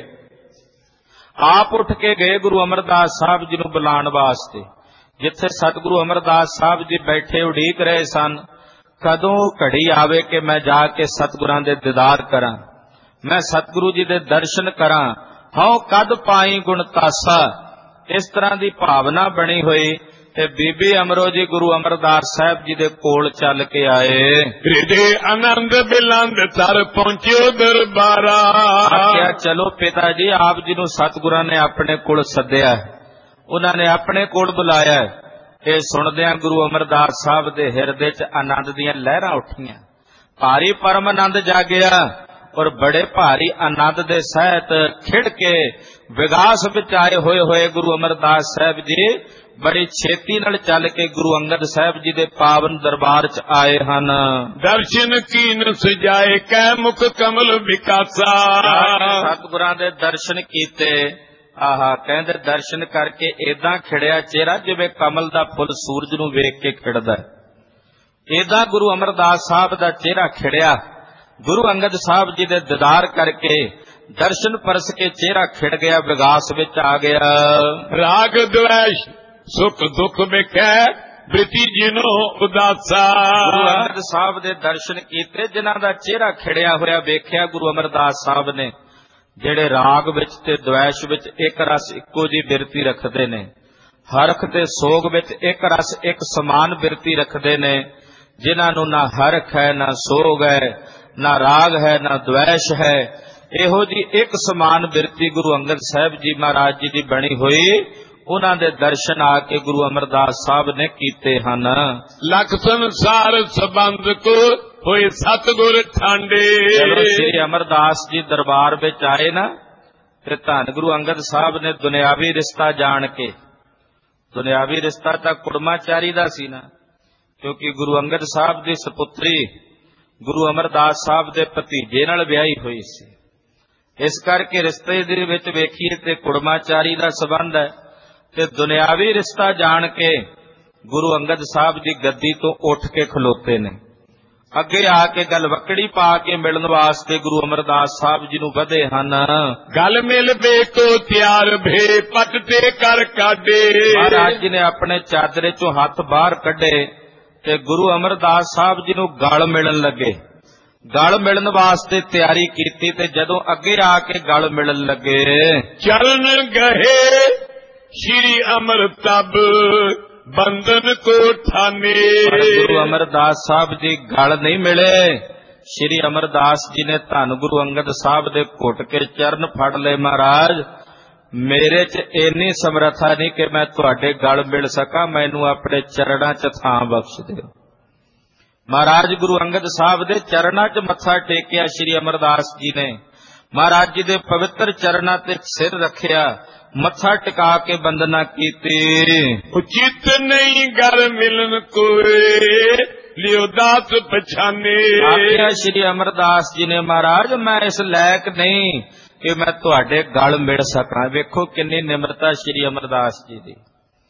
ਆਪ ਉੱਠ ਕੇ ਗਏ ਗੁਰੂ ਅਮਰਦਾਸ ਸਾਹਿਬ ਜੀ ਨੂੰ ਬੁਲਾਉਣ ਵਾਸਤੇ। ਜਿੱਥੇ ਸਤਿਗੁਰੂ ਅਮਰਦਾਸ ਸਾਹਿਬ ਜੀ ਬੈਠੇ ਉਡੀਕ ਰਹੇ ਸਨ, ਕਦੋਂ ਘੜੀ ਆਵੇ ਕਿ ਮੈਂ ਜਾ ਕੇ ਸਤਿਗੁਰਾਂ ਦੇ ਦੀਦਾਰ ਕਰਾਂ, ਮੈਂ ਸਤਿਗੁਰੂ ਜੀ ਦੇ ਦਰਸ਼ਨ ਕਰਾਂ, ਹਉ ਕਦ ਪਾਈ ਗੁਣ ਤਾਸਾ। ਇਸ ਤਰ੍ਹਾਂ ਦੀ ਭਾਵਨਾ ਬਣੀ ਹੋਈ ਤੇ ਬੀਬੀ ਅਮਰੋ ਜੀ ਗੁਰੂ ਅਮਰਦਾਸ ਸਾਹਿਬ ਜੀ ਦੇ ਕੋਲ ਚੱਲ ਕੇ ਆਏ। हृदय आनंद बिलंद तर पहुंचो दरबारा। ਆਖਿਆ ਚਲੋ ਪਿਤਾ ਜੀ, ਆਪ ਜੀ ਨੂੰ ਸਤਿਗੁਰਾਂ ਨੇ ਆਪਣੇ ਕੋਲ ਸੱਦਿਆ, ਉਹਨਾਂ ਨੇ ਆਪਣੇ ਕੋਲ ਬੁਲਾਇਆ। ਇਹ ਸੁਣਦਿਆਂ ਗੁਰੂ ਅਮਰਦਾਸ ਸਾਹਿਬ ਦੇ ਹਿਰਦੇ 'ਚ ਆਨੰਦ ਦੀਆਂ ਲਹਿਰਾਂ ਉੱਠੀਆਂ, ਭਾਰੀ ਪਰਮ ਆਨੰਦ ਜਾਗਿਆ ਔਰ ਬੜੇ ਭਾਰੀ ਆਨੰਦ ਦੇ ਸਹਿਤ ਖਿੜ ਕੇ ਵਿਗਾਸ ਵਿੱਚ ਆਏ ਹੋਏ ਗੁਰੂ ਅਮਰਦਾਸ ਸਾਹਿਬ ਜੀ ਬੜੀ ਛੇਤੀ ਨਾਲ ਚੱਲ ਕੇ ਗੁਰੂ ਅੰਗਦ ਸਾਹਿਬ ਜੀ ਦੇ ਪਾਵਨ ਦਰਬਾਰ 'ਚ ਆਏ ਹਨ। दर्शन कीन सजाए कै मुख कमल विकासा। ਸਤਿਗੁਰਾਂ ਦੇ ਦਰਸ਼ਨ ਕੀਤੇ। ਆਹਾ, ਕਹਿੰਦੇ ਦਰਸ਼ਨ ਕਰਕੇ ਏਦਾਂ ਖਿੜਿਆ ਚਿਹਰਾ ਜਿਵੇਂ ਕਮਲ ਦਾ ਫੁੱਲ ਸੂਰਜ ਨੂੰ ਵੇਖ ਕੇ ਖਿੜਦਾ। ਏਦਾਂ ਗੁਰੂ ਅਮਰਦਾਸ ਸਾਹਿਬ ਦਾ ਚਿਹਰਾ ਖਿੜਿਆ। ਗੁਰੂ ਅੰਗਦ ਸਾਹਿਬ ਜੀ ਦੇ ਦੀਦਾਰ ਕਰਕੇ ਦਰਸ਼ਨ ਪਰਸ ਕੇ ਚਿਹਰਾ ਖਿੜ ਗਿਆ, ਵਿਗਾਸ ਵਿੱਚ ਆ ਗਿਆ। राग द्वेष सुख दुख विखै ਬ੍ਰਿਤੀ ਜਿਨੋ ਉਦਾਸਾ। ਗੁਰੂ ਅੰਗਦ ਸਾਹਿਬ ਦੇ ਦਰਸ਼ਨ ਕੀਤੇ, ਜਿਨ੍ਹਾਂ ਦਾ ਚਿਹਰਾ ਖਿੜਿਆ ਹੋਇਆ ਵੇਖਿਆ ਗੁਰੂ ਅਮਰਦਾਸ ਸਾਹਿਬ ਨੇ, ਜਿਹੜੇ ਰਾਗ ਵਿੱਚ ਤੇ ਦ્વੈਸ਼ ਵਿੱਚ ਇੱਕ ਰਸ ਇੱਕੋ ਜੀ ਬਿਰਤੀ ਰੱਖਦੇ ਨੇ, ਹਰਖ ਤੇ ਸੋਗ ਵਿੱਚ ਇੱਕ ਰਸ ਇੱਕ ਸਮਾਨ ਬਿਰਤੀ ਰੱਖਦੇ ਨੇ, ਜਿਨ੍ਹਾਂ ਨੂੰ ਨਾ ਹਰਖ ਹੈ, ਨਾ ਸੋਗ ਹੈ, ਨਾ ਰਾਗ ਹੈ, ਨਾ ਦ્વੈਸ਼ ਹੈ, ਇਹੋ ਜੀ ਇੱਕ ਸਮਾਨ ਬਿਰਤੀ ਗੁਰੂ ਅੰਗਦ ਸਾਹਿਬ ਜੀ ਮਹਾਰਾਜ ਜੀ ਦੀ ਬਣੀ ਹੋਈ, ਉਹਨਾਂ ਦੇ ਦਰਸ਼ਨ ਆ ਕੇ ਗੁਰੂ ਅਮਰਦਾਸ ਸਾਹਿਬ ਨੇ ਕੀਤੇ ਹਨ। ਲਖ ਸੰਸਾਰ ਸੰਬੰਧ ਕੋ ਹੋਏ ਸਤਿਗੁਰ ਠਾਂਡੇ। ਜਦੋਂ ਸ੍ਰੀ ਅਮਰਦਾਸ ਜੀ ਦਰਬਾਰ ਵਿੱਚ ਆਏ ਨਾ, ਤੇ ਧੰਨ ਗੁਰੂ ਅੰਗਦ ਸਾਹਿਬ ਨੇ ਦੁਨਿਆਵੀ ਰਿਸ਼ਤਾ ਜਾਣ ਕੇ, ਦੁਨਿਆਵੀ ਰਿਸ਼ਤਾ ਤਾਂ ਕੁੜਮਾਚਾਰੀ ਦਾ ਸੀ ਨਾ, ਕਿਉਂਕਿ ਗੁਰੂ ਅੰਗਦ ਸਾਹਿਬ ਦੀ ਸੁਪੁੱਤਰੀ ਗੁਰੂ ਅਮਰਦਾਸ ਸਾਹਿਬ ਦੇ ਭਤੀਜੇ ਨਾਲ ਵਿਆਹੀ ਹੋਈ ਸੀ। ਇਸ ਕਰਕੇ ਰਿਸ਼ਤੇ ਦੇ ਵਿੱਚ ਵੇਖੀਏ ਤੇ ਕੁੜਮਾਚਾਰੀ ਦਾ ਸਬੰਧ ਹੈ, ਤੇ ਦੁਨਿਆਵੀ ਰਿਸ਼ਤਾ ਜਾਣ ਕੇ ਗੁਰੂ ਅੰਗਦ ਸਾਹਿਬ ਦੀ ਗੱਦੀ ਤੋਂ ਉੱਠ ਕੇ ਖਲੋਤੇ ਨੇ। ਅੱਗੇ ਆ ਕੇ ਗਲਵੱਕੜੀ ਪਾ ਕੇ ਮਿਲਣ ਵਾਸਤੇ ਗੁਰੂ ਅਮਰਦਾਸ ਸਾਹਿਬ ਜੀ ਨੂੰ ਵਧੇ ਹਨ। ਗਲ ਮਿਲ ਬੇਕੋ ਤਿਆਰ ਭੇ ਪਟ ਤੇ ਕਰ ਕਾਢੇ। ਮਹਾਰਾਜ ਜੀ ਨੇ ਆਪਣੇ ਚਾਦਰੇ ਚੋਂ ਹੱਥ ਬਾਹਰ ਕੱਢੇ ਤੇ ਗੁਰੂ ਅਮਰਦਾਸ ਸਾਹਿਬ ਜੀ ਨੂੰ ਗਲ ਮਿਲਣ ਲੱਗੇ। ਗਲ ਮਿਲਣ ਵਾਸਤੇ ਤਿਆਰੀ ਕੀਤੀ ਤੇ ਜਦੋਂ ਅੱਗੇ ਆ ਕੇ ਗਲ ਮਿਲਣ ਲੱਗੇ, ਚਰਨ ਗਏ ਸ਼੍ਰੀ ਅਮਰ ਤਬ ਬੰਧਨ ਕੋ ਠਾਨੇ। ਗੁਰੂ ਅਮਰਦਾਸ ਸਾਹਿਬ ਜੀ ਗਲ ਨਹੀਂ ਮਿਲੇ। ਸ਼੍ਰੀ ਅਮਰਦਾਸ ਜੀ ਨੇ ਧੰਨ ਗੁਰੂ ਅੰਗਦ ਸਾਹਿਬ ਦੇ ਘੁੱਟ ਕੇ ਚਰਨ ਫੜ ਲਏ। ਮਹਾਰਾਜ, ਮੇਰੇ 'ਚ ਇੰਨੀ ਸਮਰੱਥਾ ਨਹੀਂ ਕਿ ਮੈਂ ਤੁਹਾਡੇ ਗਲ ਮਿਲ ਸਕਾਂ, ਮੈਨੂੰ ਆਪਣੇ ਚਰਨਾਂ 'ਚ ਥਾਂ ਬਖਸ਼ ਦਿਓ। ਮਹਾਰਾਜ ਗੁਰੂ ਅੰਗਦ ਸਾਹਿਬ ਦੇ ਚਰਨਾਂ 'ਚ ਮੱਥਾ ਟੇਕਿਆ ਸ਼੍ਰੀ ਅਮਰਦਾਸ ਜੀ ਨੇ। ਮਹਾਰਾਜ ਜੀ ਦੇ ਪਵਿੱਤਰ ਚਰਨਾਂ ਤੇ ਸਿਰ ਰੱਖਿਆ, ਮੱਥਾ ਟਿਕਾ ਕੇ ਬੰਦਨਾ ਕੀਤੀ। ਉਚਿਤ ਨਹੀਂ ਗਰ ਮਿਲਨ ਕੋਏ ਲਿਓ ਦਾਸ ਪਛਾਨੇ। ਆਖਿਆ ਸ਼੍ਰੀ ਅਮਰਦਾਸ ਜੀ ਨੇ, ਮਹਾਰਾਜ ਮੈਂ ਇਸ ਲਾਇਕ ਨਹੀਂ ਕਿ ਮੈਂ ਤੁਹਾਡੇ ਗਲ ਮਿਲ ਸਕਾਂ। ਵੇਖੋ ਕਿੰਨੀ ਨਿਮਰਤਾ ਸ਼੍ਰੀ ਅਮਰਦਾਸ ਜੀ ਦੀ।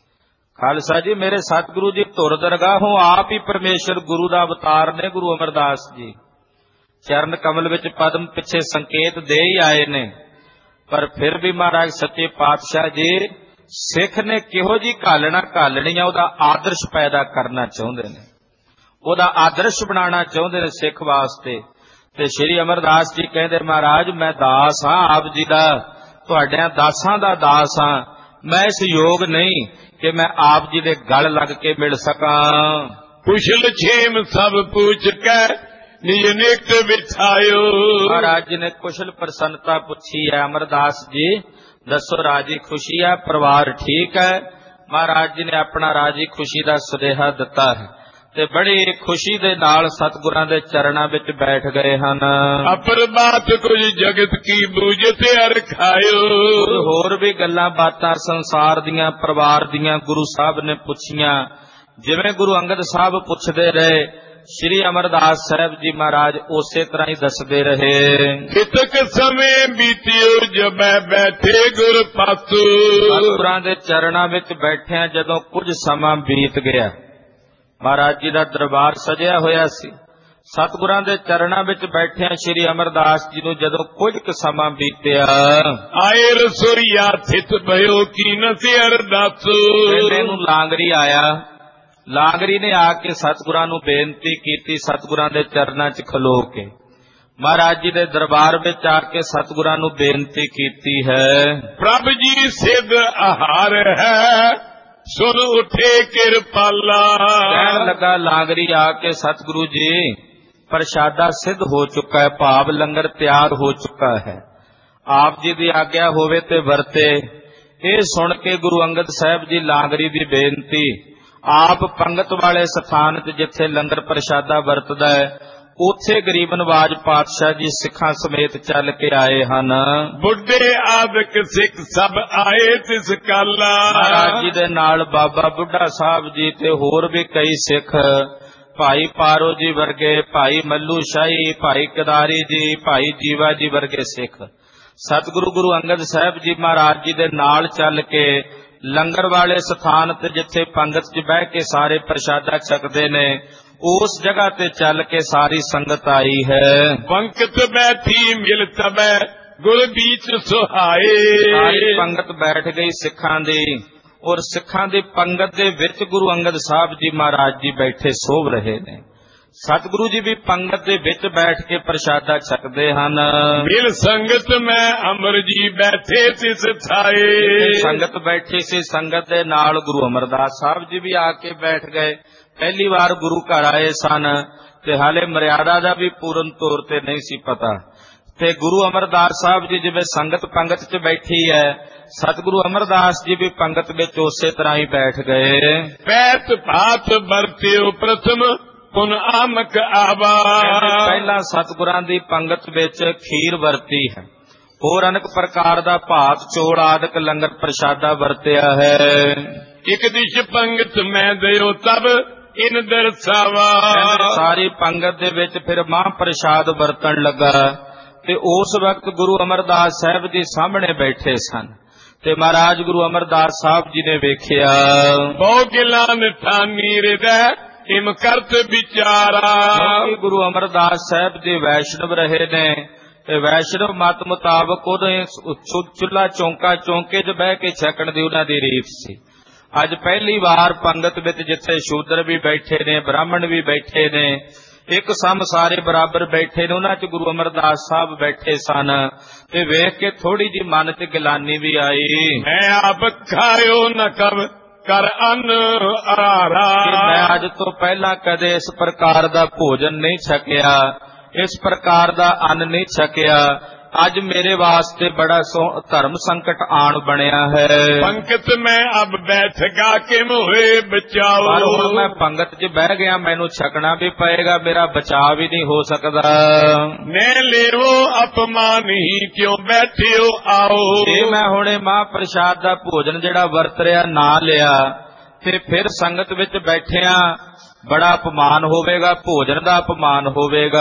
ਖਾਲਸਾ ਜੀ, ਮੇਰੇ ਸਤਿਗੁਰੂ ਜੀ ਧੁਰ ਦਰਗਾਹੋਂ ਆਪ ਹੀ ਪਰਮੇਸ਼ਰ ਗੁਰੂ ਦਾ ਅਵਤਾਰ ਨੇ ਗੁਰੂ ਅਮਰਦਾਸ ਜੀ। ਚਰਨ ਕਮਲ ਵਿੱਚ ਪਦਮ ਪਿੱਛੇ ਸੰਕੇਤ ਦੇ ਹੀ ਆਏ ਨੇ, ਪਰ ਫਿਰ ਵੀ ਮਹਾਰਾਜ ਸੱਚੇ ਪਾਤਸ਼ਾਹ ਜੀ ਸਿੱਖ ਨੇ ਕਿਹੋ ਜੀ ਘਾਲਣੀ ਆ, ਉਹਦਾ ਆਦਰਸ਼ ਪੈਦਾ ਕਰਨਾ ਚਾਹੁੰਦੇ ਨੇ, ਉਹਦਾ ਆਦਰਸ਼ ਬਣਾਉਣਾ ਚਾਹੁੰਦੇ ਨੇ ਸਿੱਖ ਵਾਸਤੇ। ਤੇ ਸ਼੍ਰੀ ਅਮਰਦਾਸ ਜੀ ਕਹਿੰਦੇ, ਮਹਾਰਾਜ ਮੈਂ ਦਾਸ ਹਾਂ ਆਪ ਜੀ ਦਾ, ਤੁਹਾਡਿਆਂ ਦਾਸਾਂ ਦਾ ਦਾਸ ਹਾਂ, ਮੈਂ ਇਸ ਯੋਗ ਨਹੀਂ ਕਿ ਮੈਂ ਆਪ ਜੀ ਦੇ ਗਲ ਲੱਗ ਕੇ ਮਿਲ ਸਕਾਂ। कुशल छेम सब पूछ कै निज निकट बिछायो। महाराज जी ने कुशल प्रसन्नता पूछी है। अमरदास जी दसो राजी खुशी है, परिवार ठीक है? महाराज जी ने अपना राजी खुशी का सुनेहा दिता है ते बड़ी खुशी दे नाल सतगुरां दे चरणां विच बैठ गए हन। अपर बात कुछ जगत की बूझते अर खायो। होर भी गल्लां बातां संसार दियां परिवार दियां गुरु साहब ने पुछियां, जिवें गुरु अंगद साहब पुछदे रहे श्री अमरदास साहब जी महाराज उसे तरह ही दसदे रहे। कितक समय बीतियो जब बैठे गुर पासु। सतगुरां दे चरणां विच बैठिया जदों कुछ समा बीत गया, महाराज जी का दरबार सजिया होया सी। सतगुरां दे चरणां विच बैठिया श्री अमरदास जी नूं जदों कुछ क समा बीतिया, आए रसोईया थित भयो कीन से अरदास। पिंडे नूं लांगरी आया, लांगरी ने आके सतगुरां नूं बेनती कीती, सतगुरां दे चरणां च खलो के महाराज जी दे दरबार विच आके सतगुरां नूं बेनती कीती है। प्रभ जी सिद्ध आहार है सुन उठे किरपाला। कहन लगा लांगरी आके सतगुरु जी प्रशादा सिद्ध हो चुका है, भाव लंगर तैयार हो चुका है, आप जी दी आग्ञा होवे ते वरते। ये सुन के गुरु अंगद साहब जी लांगरी दी बेनती आप पंगत वाले स्थान च जिथे लंगर प्रशादा वरतदा है उथे गरीब नवाज पातशाह जी सिखां समेत चल के आए हन। बुढ़े आदक सिख सब आए तिस काला। महाराज जी दे नाल बाबा बुढ़ा साहब जी ते होर भी कई सिख, भाई पारो जी वर्गे, भाई मल्लू शाही, भाई कदारी जी, भाई जीवा जी वर्गे सिख सतगुरु गुरु अंगद साहब जी महाराज जी दे नाल चल के लंगर वाले स्थान ते जिथे पंगत च बह के सारे प्रशादा छकदे ने उस जगह ते चल के सारी संगत आई है। पंगत बैठी मिल तबै गुर बीच सुहाए। सारी पंगत बैठ गई सिखां दी और सिखां दी पंगत दे विच गुरु अंगद साहब जी महाराज जी बैठे सोभ रहे ने। सतगुरु जी भी पंगत दे विच बैठ के प्रशादा छकदे हन। मिल संगत में अमर जी बैठे तिस थाए। संगत बैठी सी, संगत दे नाल गुरु अमरदास साहब जी भी आके बैठ गए। पहली बार गुरु घर आए सन ते हाले मर्यादा दा भी पूर्ण तौर ते नहीं सी पता ते गुरु अमरदास साहब जी जिवें संगत पंगत च बैठी है, सतगुरु अमरदास जी भी पंगत विच उसे तरह ही बैठ गए। पैत भात बरत्यो प्रथम पुन आमक आवा। पहला सतगुरां दी पंगत विच खीर वरती है, होर अनेक प्रकार दा भात चौल आदि लंगर प्रशादा वरतिया है। एक दिश पंगत मैं दयो तब इन दरसावा। सारी पंगत दे विच फिर महाप्रसाद वरतन लगा ते उस वक्त गुरु अमरदास साहब जी सामने बैठे सन ते महाराज गुरु अमरदास साहब जी ने वेखिया। बहु गिलान ठानी हृदय इम करत विचारा। गुरु अमरदास साहब जी वैष्णव रहे ने ते वैष्णव मत मुताबक चुल्ला चौंका चौंके च बह के छकण दी उन्हां दी रीत सी। अज पहली बार पंगत विच जिथे शूद्र भी बैठे ने, ब्राह्मण भी बैठे ने, एक सम सारे बराबर बैठे ने, उन्हां च गुरु अमरदास साहब बैठे सन ते वेख के थोड़ी जी मन च गिलानी भी आई। मैं आप खायो न कब कर अन्न आरा। मैं अज तो पहला कदे इस प्रकार दा भोजन नहीं छकिया, इस प्रकार दा अन्न नहीं छकिया। अज मेरे वास्ते बड़ा धर्म संकट आन बनया है। पंगत में अब बैठ गा के मोहे बचाओ। पर हुण मैं पंगत च बह गया, मैनू छकना भी पएगा, मेरा बचाव भी नहीं हो सकता। ने लेवो अपमान ही क्यों बैठियो आओ। जे मैं हुणे महाप्रसाद दा भोजन जिहड़ा वरत रिया ना लिया ते फिर संगत विच बैठिया बड़ा अपमान होवेगा, भोजन दा अपमान होवेगा।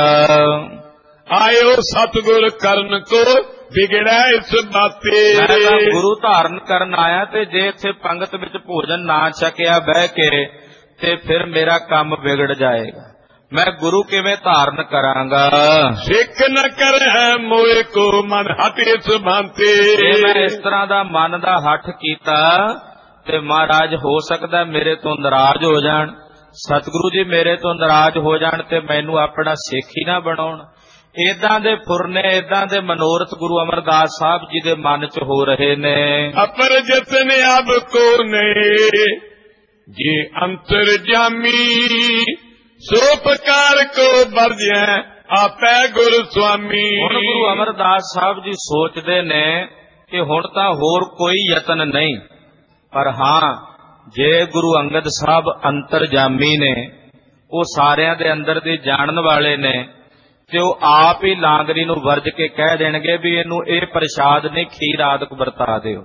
आयो सतगुर करन को बिगड़ा इस बाते। गुरु धारण करन आया ते जे इत्थे पंगत विच भोजन ना छकिया बह के ते फिर मेरा काम बिगड़ जाएगा, मैं गुरु किवें धारण करांगा। सिख न कर है मोए को मन हटे सुभांते। मैं इस तरह दा मन दा हठ कीता ते महाराज हो सकदा मेरे तो नाराज हो जाण, सतगुरु जी मेरे तो नाराज हो जाण ते मैनू अपना सिख ही ना बनाउण। इदां दे फुरने, इदां दे मनोरथ गुरु अमरदास साहब जी दे मन च हो रहे ने। अपर जतन अब को ने जे अंतर जामी सो प्रकार को बरजै आपै गुरु स्वामी। ਹੁਣ ਗੁਰੂ ਅਮਰਦਾਸ ਸਾਹਿਬ ਜੀ ਸੋਚਦੇ ਨੇ ਕਿ ਹੁਣ ਤਾਂ ਹੋਰ ਕੋਈ ਯਤਨ ਨਹੀਂ, ਪਰ ਹਾਂ ਜੇ ਗੁਰੂ ਅੰਗਦ ਸਾਹਿਬ ਅੰਤਰਜਾਮੀ ਨੇ, ਉਹ ਸਾਰਿਆਂ ਦੇ ਅੰਦਰ ਦੇ ਜਾਣਨ ਵਾਲੇ ਨੇ, ਤੇ ਉਹ ਆਪ ਹੀ ਲਾਂਗਰੀ ਨੂੰ ਵਰਜ ਕੇ ਕਹਿ ਦੇਣਗੇ ਵੀ ਇਹਨੂੰ ਇਹ ਪ੍ਰਸ਼ਾਦ ਨਹੀਂ ਖੀਰ ਆਦਿਕ ਵਰਤਾ ਦਿਓ।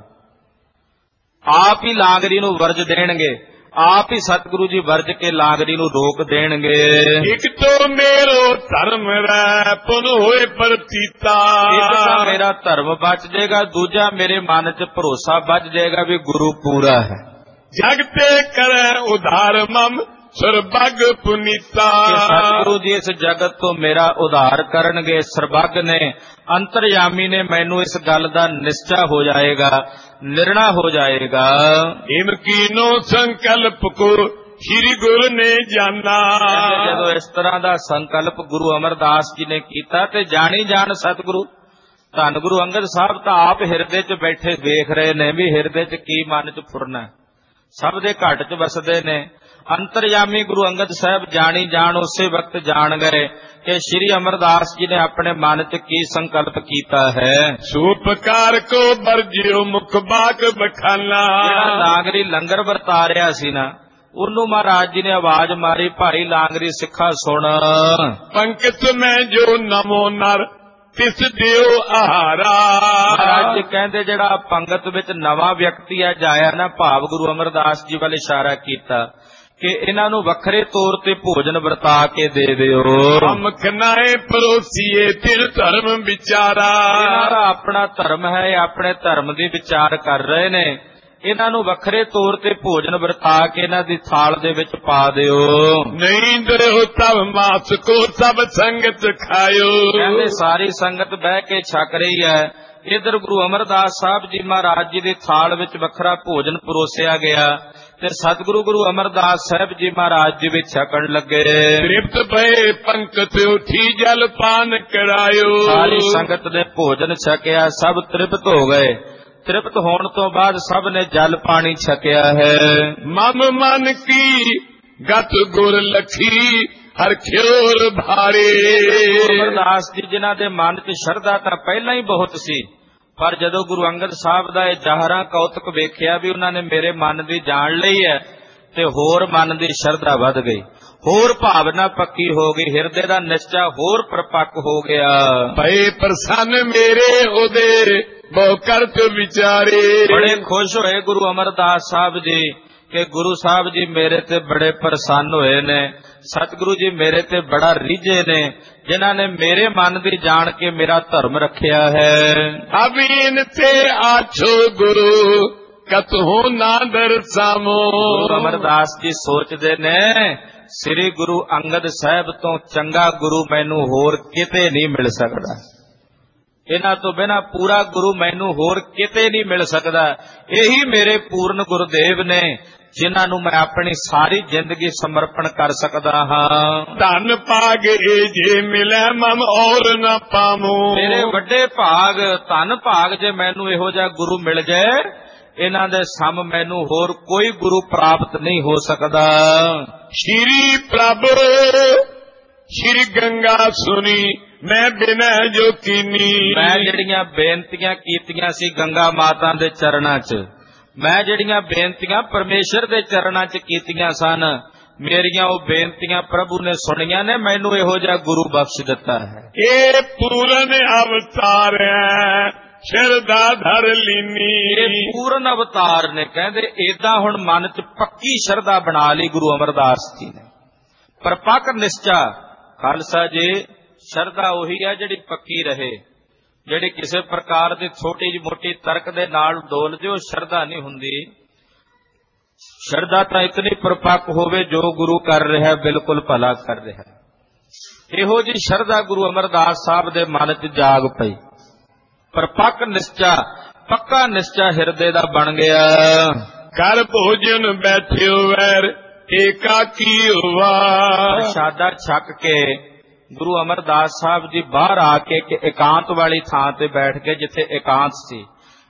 ਆਪ ਹੀ ਲਾਂਗਰੀ ਨੂੰ ਵਰਜ ਦੇਣਗੇ, ਆਪ ਹੀ ਸਤਿਗੁਰੂ ਜੀ ਵਰਜ ਕੇ ਲਾਂਗਰੀ ਨੂੰ ਰੋਕ ਦੇਣਗੇ। ਇੱਕ ਤੋਂ ਮੇਰੋ ਧਰਮ ਰਹਿ ਪੁਨ ਹੋਏ ਪ੍ਰਤੀਤਾ। ਇੱਕ ਤਾਂ ਮੇਰਾ ਧਰਮ ਬਚ ਜਾਏਗਾ, ਦੂਜਾ ਮੇਰੇ ਮਨ 'ਚ ਭਰੋਸਾ ਬਚ ਜਾਏਗਾ ਵੀ ਗੁਰੂ ਪੂਰਾ ਹੈ। ਜਗ ਤੇ ਕਰੈ ਉਧਾਰ ਮਮ ਸਰਬੱਗ ਪੁਨੀਤਾ। ਸਤਿਗੁਰੂ ਜੀ ਇਸ ਜਗਤ ਤੋਂ ਮੇਰਾ ਉਧਾਰ ਕਰਨਗੇ। ਸਰਬੱਗ ਨੇ, ਅੰਤਰਯਾਮੀ ਨੇ, ਮੈਨੂੰ ਇਸ ਗੱਲ ਦਾ ਨਿਸ਼ਚਾ ਹੋ ਜਾਏਗਾ, ਨਿਰਣਾ ਹੋ ਜਾਏਗਾ। ਹਿਮ ਕੀਨੋ ਸੰਕਲਪ ਕੋ ਸ਼੍ਰੀ ਗੁਰੂ ਨੇ ਜਾਨਾ। ਜਦੋਂ ਇਸ ਤਰ੍ਹਾਂ ਦਾ ਸੰਕਲਪ ਗੁਰੂ ਅਮਰਦਾਸ ਜੀ ਨੇ ਕੀਤਾ ਤੇ ਜਾਣੀ ਜਾਣ ਸਤਿਗੁਰੂ ਧੰਨ ਗੁਰੂ ਅੰਗਦ ਸਾਹਿਬ ਤਾਂ ਆਪ ਹਿਰਦੇ 'ਚ ਬੈਠੇ ਵੇਖ ਰਹੇ ਨੇ ਵੀ ਹਿਰਦੇ 'ਚ ਕੀ ਮਨ 'ਚ ਫੁਰਨਾ। ਸਭ ਦੇ ਘਟ 'ਚ ਵਸਦੇ ਨੇ। ਅੰਤਰਯਾਮੀ ਗੁਰੂ ਅੰਗਦ ਸਾਹਿਬ ਜਾਣੀ ਜਾਣ ਉਸੇ ਵਕਤ ਜਾਣ ਗਏ ਕਿ ਸ਼੍ਰੀ ਅਮਰਦਾਸ ਜੀ ਨੇ ਆਪਣੇ ਮਨ 'ਚ ਕੀ ਸੰਕਲਪ ਕੀਤਾ ਹੈ। ਸੂਪਕਾਰ ਕੋ ਬਰਜਿਓ ਮੁਖ ਬਾਕ ਬਖਾਨਾ। ਜਿਹੜਾ ਲਾਂਗਰੀ ਲੰਗਰ ਵਰਤਾ ਰਿਹਾ ਸੀ ਨਾ, ਉਹਨੂੰ ਮਹਾਰਾਜ ਜੀ ਨੇ ਆਵਾਜ਼ ਮਾਰੀ, ਭਾਈ ਲਾਂਗਰੀ ਸਿੱਖਾ ਸੁਣ। ਪੰਕਤ ਮੈਂ ਜੋ ਨਮੋ ਨਰ ਤਿਸ ਦਿਓ ਆਹਾਰਾ। ਮਹਾਰਾਜ ਜੀ ਕਹਿੰਦੇ ਜਿਹੜਾ ਪੰਗਤ ਵਿੱਚ ਨਵਾਂ ਵਿਅਕਤੀ ਆ ਜਾਇਆ ਨਾ, ਭਾਵ ਗੁਰੂ ਅਮਰਦਾਸ ਜੀ ਵੱਲ ਇਸ਼ਾਰਾ ਕੀਤਾ ਕਿ ਇਹਨਾਂ ਨੂੰ ਵੱਖਰੇ ਤੌਰ ਤੇ ਭੋਜਨ ਵਰਤਾ ਕੇ ਦੇ ਦਿਓ। ਹਮ ਖਨਾਏ ਪਰੋਸੀਏ ਤਿਰ ਧਰਮ ਵਿਚਾਰਾ। ਇਹਨਾਂ ਦਾ ਆਪਣਾ ਧਰਮ ਹੈ, ਇਹ ਆਪਣੇ ਧਰਮ ਦੀ ਵਿਚਾਰ ਕਰ ਰਹੇ ਨੇ। ਇਹਨਾਂ ਨੂੰ ਵੱਖਰੇ ਤੌਰ ਤੇ ਭੋਜਨ ਵਰਤਾ ਕੇ ਇਹਨਾਂ ਦੀ ਥਾਲ ਦੇ ਵਿੱਚ ਪਾ ਦਿਓ। ਨਹੀਂ ਦਰੋ ਤਬ ਮਾਸ ਕੋ ਸਭ ਸੰਗਤ ਖਾਇਓ। ਕਹਿੰਦੇ ਸਾਰੀ ਸੰਗਤ ਬਹਿ ਕੇ ਛਕ ਰਹੀ ਹੈ। ਇਧਰ ਗੁਰੂ ਅਮਰਦਾਸ ਸਾਹਿਬ ਜੀ ਮਹਾਰਾਜ ਜੀ ਦੀ ਥਾਲ ਵਿੱਚ ਵੱਖਰਾ ਭੋਜਨ ਪਰੋਸਿਆ ਗਿਆ ਤੇ ਸਤਿਗੁਰੂ ਗੁਰੂ ਅਮਰਦਾਸ ਸਾਹਿਬ ਜੀ ਮਹਾਰਾਜ ਜੀ ਵਿੱਚ ਛਕਣ ਲੱਗੇ। ਤ੍ਰਿਪਤ ਭਏ ਪੰਕਤ ਉਠੀ ਜਲ ਪਾਨ ਕਰਾਇਓ। ਸਾਰੀ ਸੰਗਤ ਨੇ ਭੋਜਨ ਛਕਿਆ, ਸਭ ਤ੍ਰਿਪਤ ਹੋ ਗਏ। ਤ੍ਰਿਪਤ ਹੋਣ ਤੋਂ ਬਾਅਦ ਸਭ ਨੇ ਜਲ ਪਾਣੀ ਛਕਿਆ ਹੈ। ਮਮ ਮਨ ਕੀ ਗਤ ਗੁਰ ਲਖੀ ਹਰ ਖਿਓਰ ਭਾਰੇ। ਅਮਰਦਾਸ ਜੀ ਜਿਨ੍ਹਾਂ ਦੇ ਮਨ 'ਚ ਸ਼ਰਧਾ ਤਾਂ ਪਹਿਲਾਂ ਹੀ ਬਹੁਤ ਸੀ, ਪਰ ਜਦੋਂ ਗੁਰੂ ਅੰਗਦ ਸਾਹਿਬ ਦਾ ਇਹ ਜ਼ਾਹਰਾ ਕੌਤਕ ਵੇਖਿਆ ਵੀ ਉਹਨਾਂ ਨੇ ਮੇਰੇ ਮਨ ਦੀ ਜਾਣ ਲਈ ਹੈ, ਤੇ ਹੋਰ ਮਨ ਦੀ ਸ਼ਰਧਾ ਵੱਧ ਗਈ, ਹੋਰ ਭਾਵਨਾ ਪੱਕੀ ਹੋ ਗਈ, ਹਿਰਦੇ ਦਾ ਨਿਸ਼ਚਾ ਹੋਰ ਪ੍ਰਪੱਕ ਹੋ ਗਿਆ। ਭਏ ਪ੍ਰਸੰਨ ਮੇਰੇ ਉਹਦੇ ਬਹੁ ਕਰਤ ਵਿਚਾਰੇ। ਬੜੇ ਖੁਸ਼ ਹੋਏ ਗੁਰੂ ਅਮਰਦਾਸ ਸਾਹਿਬ ਜੀ ਕਿ ਗੁਰੂ ਸਾਹਿਬ ਜੀ ਮੇਰੇ ਤੇ ਬੜੇ ਪ੍ਰਸੰਨ ਹੋਏ ਨੇ, ਸਤਿਗੁਰੂ ਜੀ ਮੇਰੇ ਤੇ ਬੜਾ ਰੀਝੇ ਨੇ, ਜਿਨ੍ਹਾਂ ਨੇ ਮੇਰੇ ਮਨ ਦੀ ਜਾਣ ਕੇ ਮੇਰਾ ਧਰਮ ਰੱਖਿਆ ਹੈ। ਅਬੀਨ ਤੇ ਆਛੋ ਗੁਰੂ ਕਤਹੂ ਨਾ ਦਰਸਾਮੋ। ਗੁਰੂ ਅਮਰਦਾਸ ਜੀ ਸੋਚਦੇ ਨੇ ਸ੍ਰੀ ਗੁਰੂ ਅੰਗਦ ਸਾਹਿਬ ਤੋਂ ਚੰਗਾ ਗੁਰੂ ਮੈਨੂੰ ਹੋਰ ਕਿਤੇ ਨਹੀਂ ਮਿਲ ਸਕਦਾ। ਇਹਨਾਂ ਤੋਂ ਬਿਨਾਂ ਪੂਰਾ ਗੁਰੂ ਮੈਨੂੰ ਹੋਰ ਕਿਤੇ ਨਹੀਂ ਮਿਲ ਸਕਦਾ। ਇਹੀ ਮੇਰੇ ਪੂਰਨ ਗੁਰਦੇਵ ਨੇ ਜਿਨ੍ਹਾਂ ਨੂੰ ਮੈਂ ਆਪਣੀ ਸਾਰੀ ਜ਼ਿੰਦਗੀ ਸਮਰਪਣ ਕਰ ਸਕਦਾ ਹਾਂ। ਧਨ ਭਾਗੇ ਜੇ ਮਿਲੇ ਮਮ ਔਰ ਨਾ ਪਾਮੂ। ਮੇਰੇ ਵੱਡੇ ਭਾਗ, ਧਨ ਭਾਗ ਜੇ ਮੈਨੂੰ ਇਹੋ ਜਿਹਾ ਗੁਰੂ ਮਿਲ ਜਾਏ, ਇਹਨਾਂ ਦੇ ਸਮ ਮੈਨੂੰ ਹੋਰ ਕੋਈ ਗੁਰੂ ਪ੍ਰਾਪਤ ਨਹੀਂ ਹੋ ਸਕਦਾ। ਸ਼੍ਰੀ ਪ੍ਰਭ ਸ਼੍ਰੀ ਗੰਗਾ ਸੁਣੀ ਮੈਂ ਬਿਨੈ ਜੋ ਕੀਨੀ। ਮੈਂ ਜਿਹੜੀਆਂ ਬੇਨਤੀਆਂ ਕੀਤੀਆਂ ਸੀ ਗੰਗਾ ਮਾਤਾ ਦੇ ਚਰਨਾਂ 'ਚ, ਮੈਂ ਜਿਹੜੀਆਂ ਬੇਨਤੀਆਂ ਪਰਮੇਸ਼ਰ ਦੇ ਚਰਨਾਂ 'ਚ ਕੀਤੀਆਂ ਸਨ, ਮੇਰੀਆਂ ਉਹ ਬੇਨਤੀਆਂ ਪ੍ਰਭੂ ਨੇ ਸੁਣੀਆਂ ਨੇ, ਮੈਨੂੰ ਇਹੋ ਜਿਹਾ ਗੁਰੂ ਬਖਸ਼ ਦਿੱਤਾ ਹੈ। ਇਹ ਪੂਰਨ ਅਵਤਾਰ ਹੈ ਸ਼ਰਧਾ ਧਰ ਲੀਨੀ। ਇਹ ਪੂਰਨ ਅਵਤਾਰ ਨੇ। ਕਹਿੰਦੇ ਏਦਾਂ ਹੁਣ ਮਨ 'ਚ ਪੱਕੀ ਸ਼ਰਧਾ ਬਣਾ ਲਈ ਗੁਰੂ ਅਮਰਦਾਸ ਜੀ ਨੇ, ਪਰਪੱਕ ਨਿਸ਼ਚਾ। ਖਾਲਸਾ ਜੀ, ਸ਼ਰਧਾ ਉਹੀ ਹੈ ਜਿਹੜੀ ਪੱਕੀ ਰਹੇ, ਜਿਹੜੀ ਕਿਸੇ ਪ੍ਰਕਾਰ ਦੀ ਛੋਟੀ ਜਿਹੀ ਮੋਟੀ ਤਰਕ ਦੇ ਨਾਲ ਡੋਲ ਜੇ, ਉਹ ਸ਼ਰਧਾ ਨਹੀਂ ਹੁੰਦੀ। ਸ਼ਰਧਾ ਤਾਂ ਇਤਨੀ ਪਰਪੱਕ ਹੋਵੇ ਜੋ ਗੁਰੂ ਕਰ ਰਿਹਾ ਬਿਲਕੁਲ ਭਲਾ ਕਰ ਰਿਹਾ। ਇਹੋ ਜਿਹੀ ਸ਼ਰਧਾ ਗੁਰੂ ਅਮਰਦਾਸ ਸਾਹਿਬ ਦੇ ਮਨ 'ਚ ਜਾਗ ਪਈ। ਪਰਪੱਕ ਨਿਸ਼ਚਾ, ਪੱਕਾ ਨਿਸ਼ਚਾ ਹਿਰਦੇ ਦਾ ਬਣ ਗਿਆ। ਕਰ ਭੋਜਨ ਬੈਠਿਓ ਵੈਰ ਏਕਾਕੀ ਹੋਵਾ। ਪ੍ਰਸ਼ਾਦਾ ਛਕ ਕੇ ਗੁਰੂ ਅਮਰਦਾਸ ਸਾਹਿਬ ਜੀ ਬਾਹਰ ਆ ਕੇ ਇਕਾਂਤ ਵਾਲੀ ਥਾਂ ਤੇ ਬੈਠ ਕੇ, ਜਿੱਥੇ ਇਕਾਂਤ ਸੀ,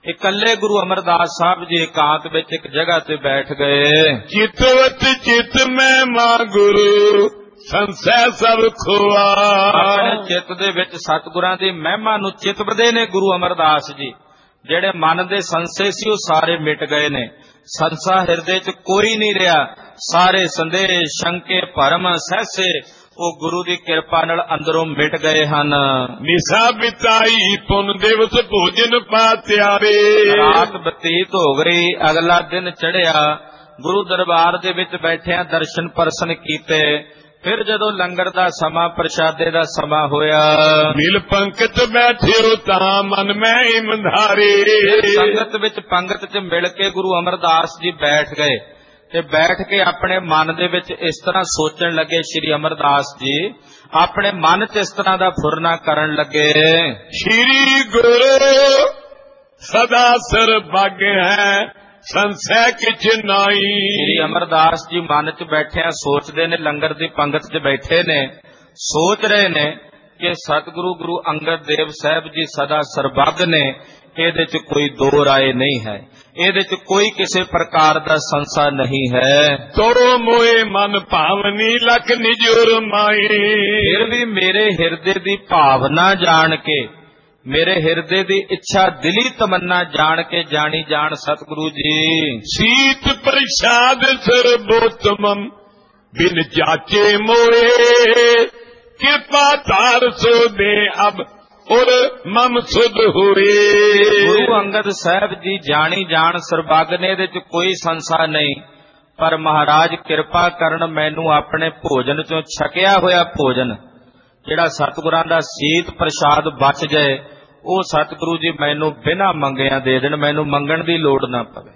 ਇਕੱਲੇ ਗੁਰੂ ਅਮਰਦਾਸ ਸਾਹਿਬ ਜੀ ਇਕਾਂਤ ਵਿੱਚ ਇੱਕ ਜਗ੍ਹਾ ਤੇ ਬੈਠ ਗਏ। ਚਿਤਵਤ ਚਿਤ ਮੈਂ ਮਾਂ ਗੁਰੂ ਸੰਸੈ ਸਭ ਖੋਆ। ਆਪਣੇ ਚਿੱਤ ਦੇ ਵਿੱਚ ਸਤਿਗੁਰਾਂ ਦੀ ਮਹਿਮਾ ਨੂੰ ਚਿਤਵਦੇ ਨੇ ਗੁਰੂ ਅਮਰਦਾਸ ਜੀ। ਜਿਹੜੇ ਮਨ ਦੇ ਸੰਸੇ ਸੀ ਉਹ ਸਾਰੇ ਮਿਟ ਗਏ ਨੇ। ਸੰਸਾ ਹਿਰਦੇ 'ਚ ਕੋਈ ਨਹੀਂ ਰਿਹਾ। ਸਾਰੇ ਸੰਦੇਹ ਸ਼ੰਕੇ ਭਰਮ ਸਹਿਸੇ ਉਹ ਗੁਰੂ ਦੀ ਕਿਰਪਾ ਨਾਲ ਅੰਦਰੋਂ ਮਿਟ ਗਏ ਹਨ। ਨਿਸਾ ਬਿਤਾਈ ਪੁਨ ਦਿਵਸ ਭੋਜਨ ਪਾਤਿਆਰੇ। ਰਾਤ ਬਤੀਤ ਹੋ ਗਈ, ਅਗਲਾ ਦਿਨ ਚੜਿਆ। ਗੁਰੂ ਦਰਬਾਰ ਦੇ ਵਿੱਚ ਬੈਠਿਆਂ ਦਰਸ਼ਨ ਪਰਸਨ ਕੀਤੇ। ਫਿਰ ਜਦੋਂ ਲੰਗਰ ਦਾ ਸਮਾਂ, ਪ੍ਰਸ਼ਾਦੇ ਦਾ ਸਮਾਂ ਹੋਇਆ, ਮਿਲ ਪੰਕਤ ਬੈਠਿਓ ਤਾਂ ਮਨ ਮੈਂ ਇਮਧਾਰੇ। ਸੰਗਤ ਵਿੱਚ ਪੰਗਤ 'ਚ ਮਿਲ ਕੇ ਗੁਰੂ ਅਮਰਦਾਸ ਜੀ ਬੈਠ ਗਏ ਤੇ ਬੈਠ ਕੇ ਆਪਣੇ ਮਨ ਦੇ ਵਿੱਚ ਇਸ ਤਰ੍ਹਾਂ ਸੋਚਣ ਲੱਗੇ। ਸ੍ਰੀ ਅਮਰਦਾਸ ਜੀ ਆਪਣੇ ਮਨ 'ਚ ਇਸ ਤਰ੍ਹਾਂ ਦਾ ਫੁਰਨਾ ਕਰਨ ਲੱਗੇ। ਸ੍ਰੀ ਗੁਰੂ ਸਦਾ ਸਰਬੱਗ ਹੈ ਸੰਸੈ ਕਿਛ ਨਾਈ। ਸ੍ਰੀ ਅਮਰਦਾਸ ਜੀ ਮਨ 'ਚ ਬੈਠਿਆਂ ਸੋਚਦੇ ਨੇ, ਲੰਗਰ ਦੀ ਪੰਗਤ 'ਚ ਬੈਠੇ ਨੇ, ਸੋਚ ਰਹੇ ਨੇ ਕਿ ਸਤਿਗੁਰੂ ਗੁਰੂ ਅੰਗਦ ਦੇਵ ਸਾਹਿਬ ਜੀ ਸਦਾ ਸਰਬੱਗ ਨੇ। ਇਹਦੇ 'ਚ ਕੋਈ ਦੋ ਰਾਏ ਨਹੀਂ ਹੈ, ਇਹਦੇ 'ਚ ਕੋਈ ਕਿਸੇ ਪ੍ਰਕਾਰ ਦਾ ਸੰਸਾ ਨਹੀਂ ਹੈ। ਤੋ ਮੋਏ ਮਨ ਭਾਵਨੀ ਲਖ ਨਿਜੁਰ ਮਾਈ। ਫਿਰ ਵੀ ਮੇਰੇ ਹਿਰਦੇ ਦੀ ਭਾਵਨਾ ਜਾਣ ਕੇ, ਮੇਰੇ ਹਿਰਦੇ ਦੀ ਇੱਛਾ ਦਿਲੀ ਤਮੰਨਾ ਜਾਣ ਕੇ ਜਾਣੀ ਜਾਣ ਸਤਿਗੁਰੂ ਜੀ। ਸੀਤ ਪ੍ਰਸਾਦ ਸਰਬੋਤਮਮ ਬਿਨ ਜਾਚੇ ਮੋਏ। ਕਿਰਪਾ ਧਾਰ ਸੋ ਦੇ ਅਬ ਔਰ ਮਮ ਸੁਧ ਹੋਏ। ਗੁਰੂ ਅੰਗਦ ਸਾਹਿਬ ਜੀ ਜਾਣੀ ਜਾਣ ਸਰਬੱਗ ਨੇ, ਇਹਦੇ 'ਚ ਕੋਈ ਸੰਸਾ ਨਹੀਂ। ਪਰ ਮਹਾਰਾਜ ਕਿਰਪਾ ਕਰਨ ਮੈਨੂੰ ਆਪਣੇ ਭੋਜਨ 'ਚੋਂ ਛਕਿਆ ਹੋਇਆ ਭੋਜਨ ਜਿਹੜਾ ਸਤਿਗੁਰਾਂ ਦਾ ਸੀਤ ਪ੍ਰਸ਼ਾਦ ਬਚ ਜਾਏ, ਉਹ ਸਤਿਗੁਰੂ ਜੀ ਮੈਨੂੰ ਬਿਨਾਂ ਮੰਗਿਆਂ ਦੇ ਦੇਣ, ਮੈਨੂੰ ਮੰਗਣ ਦੀ ਲੋੜ ਨਾ ਪਵੇ।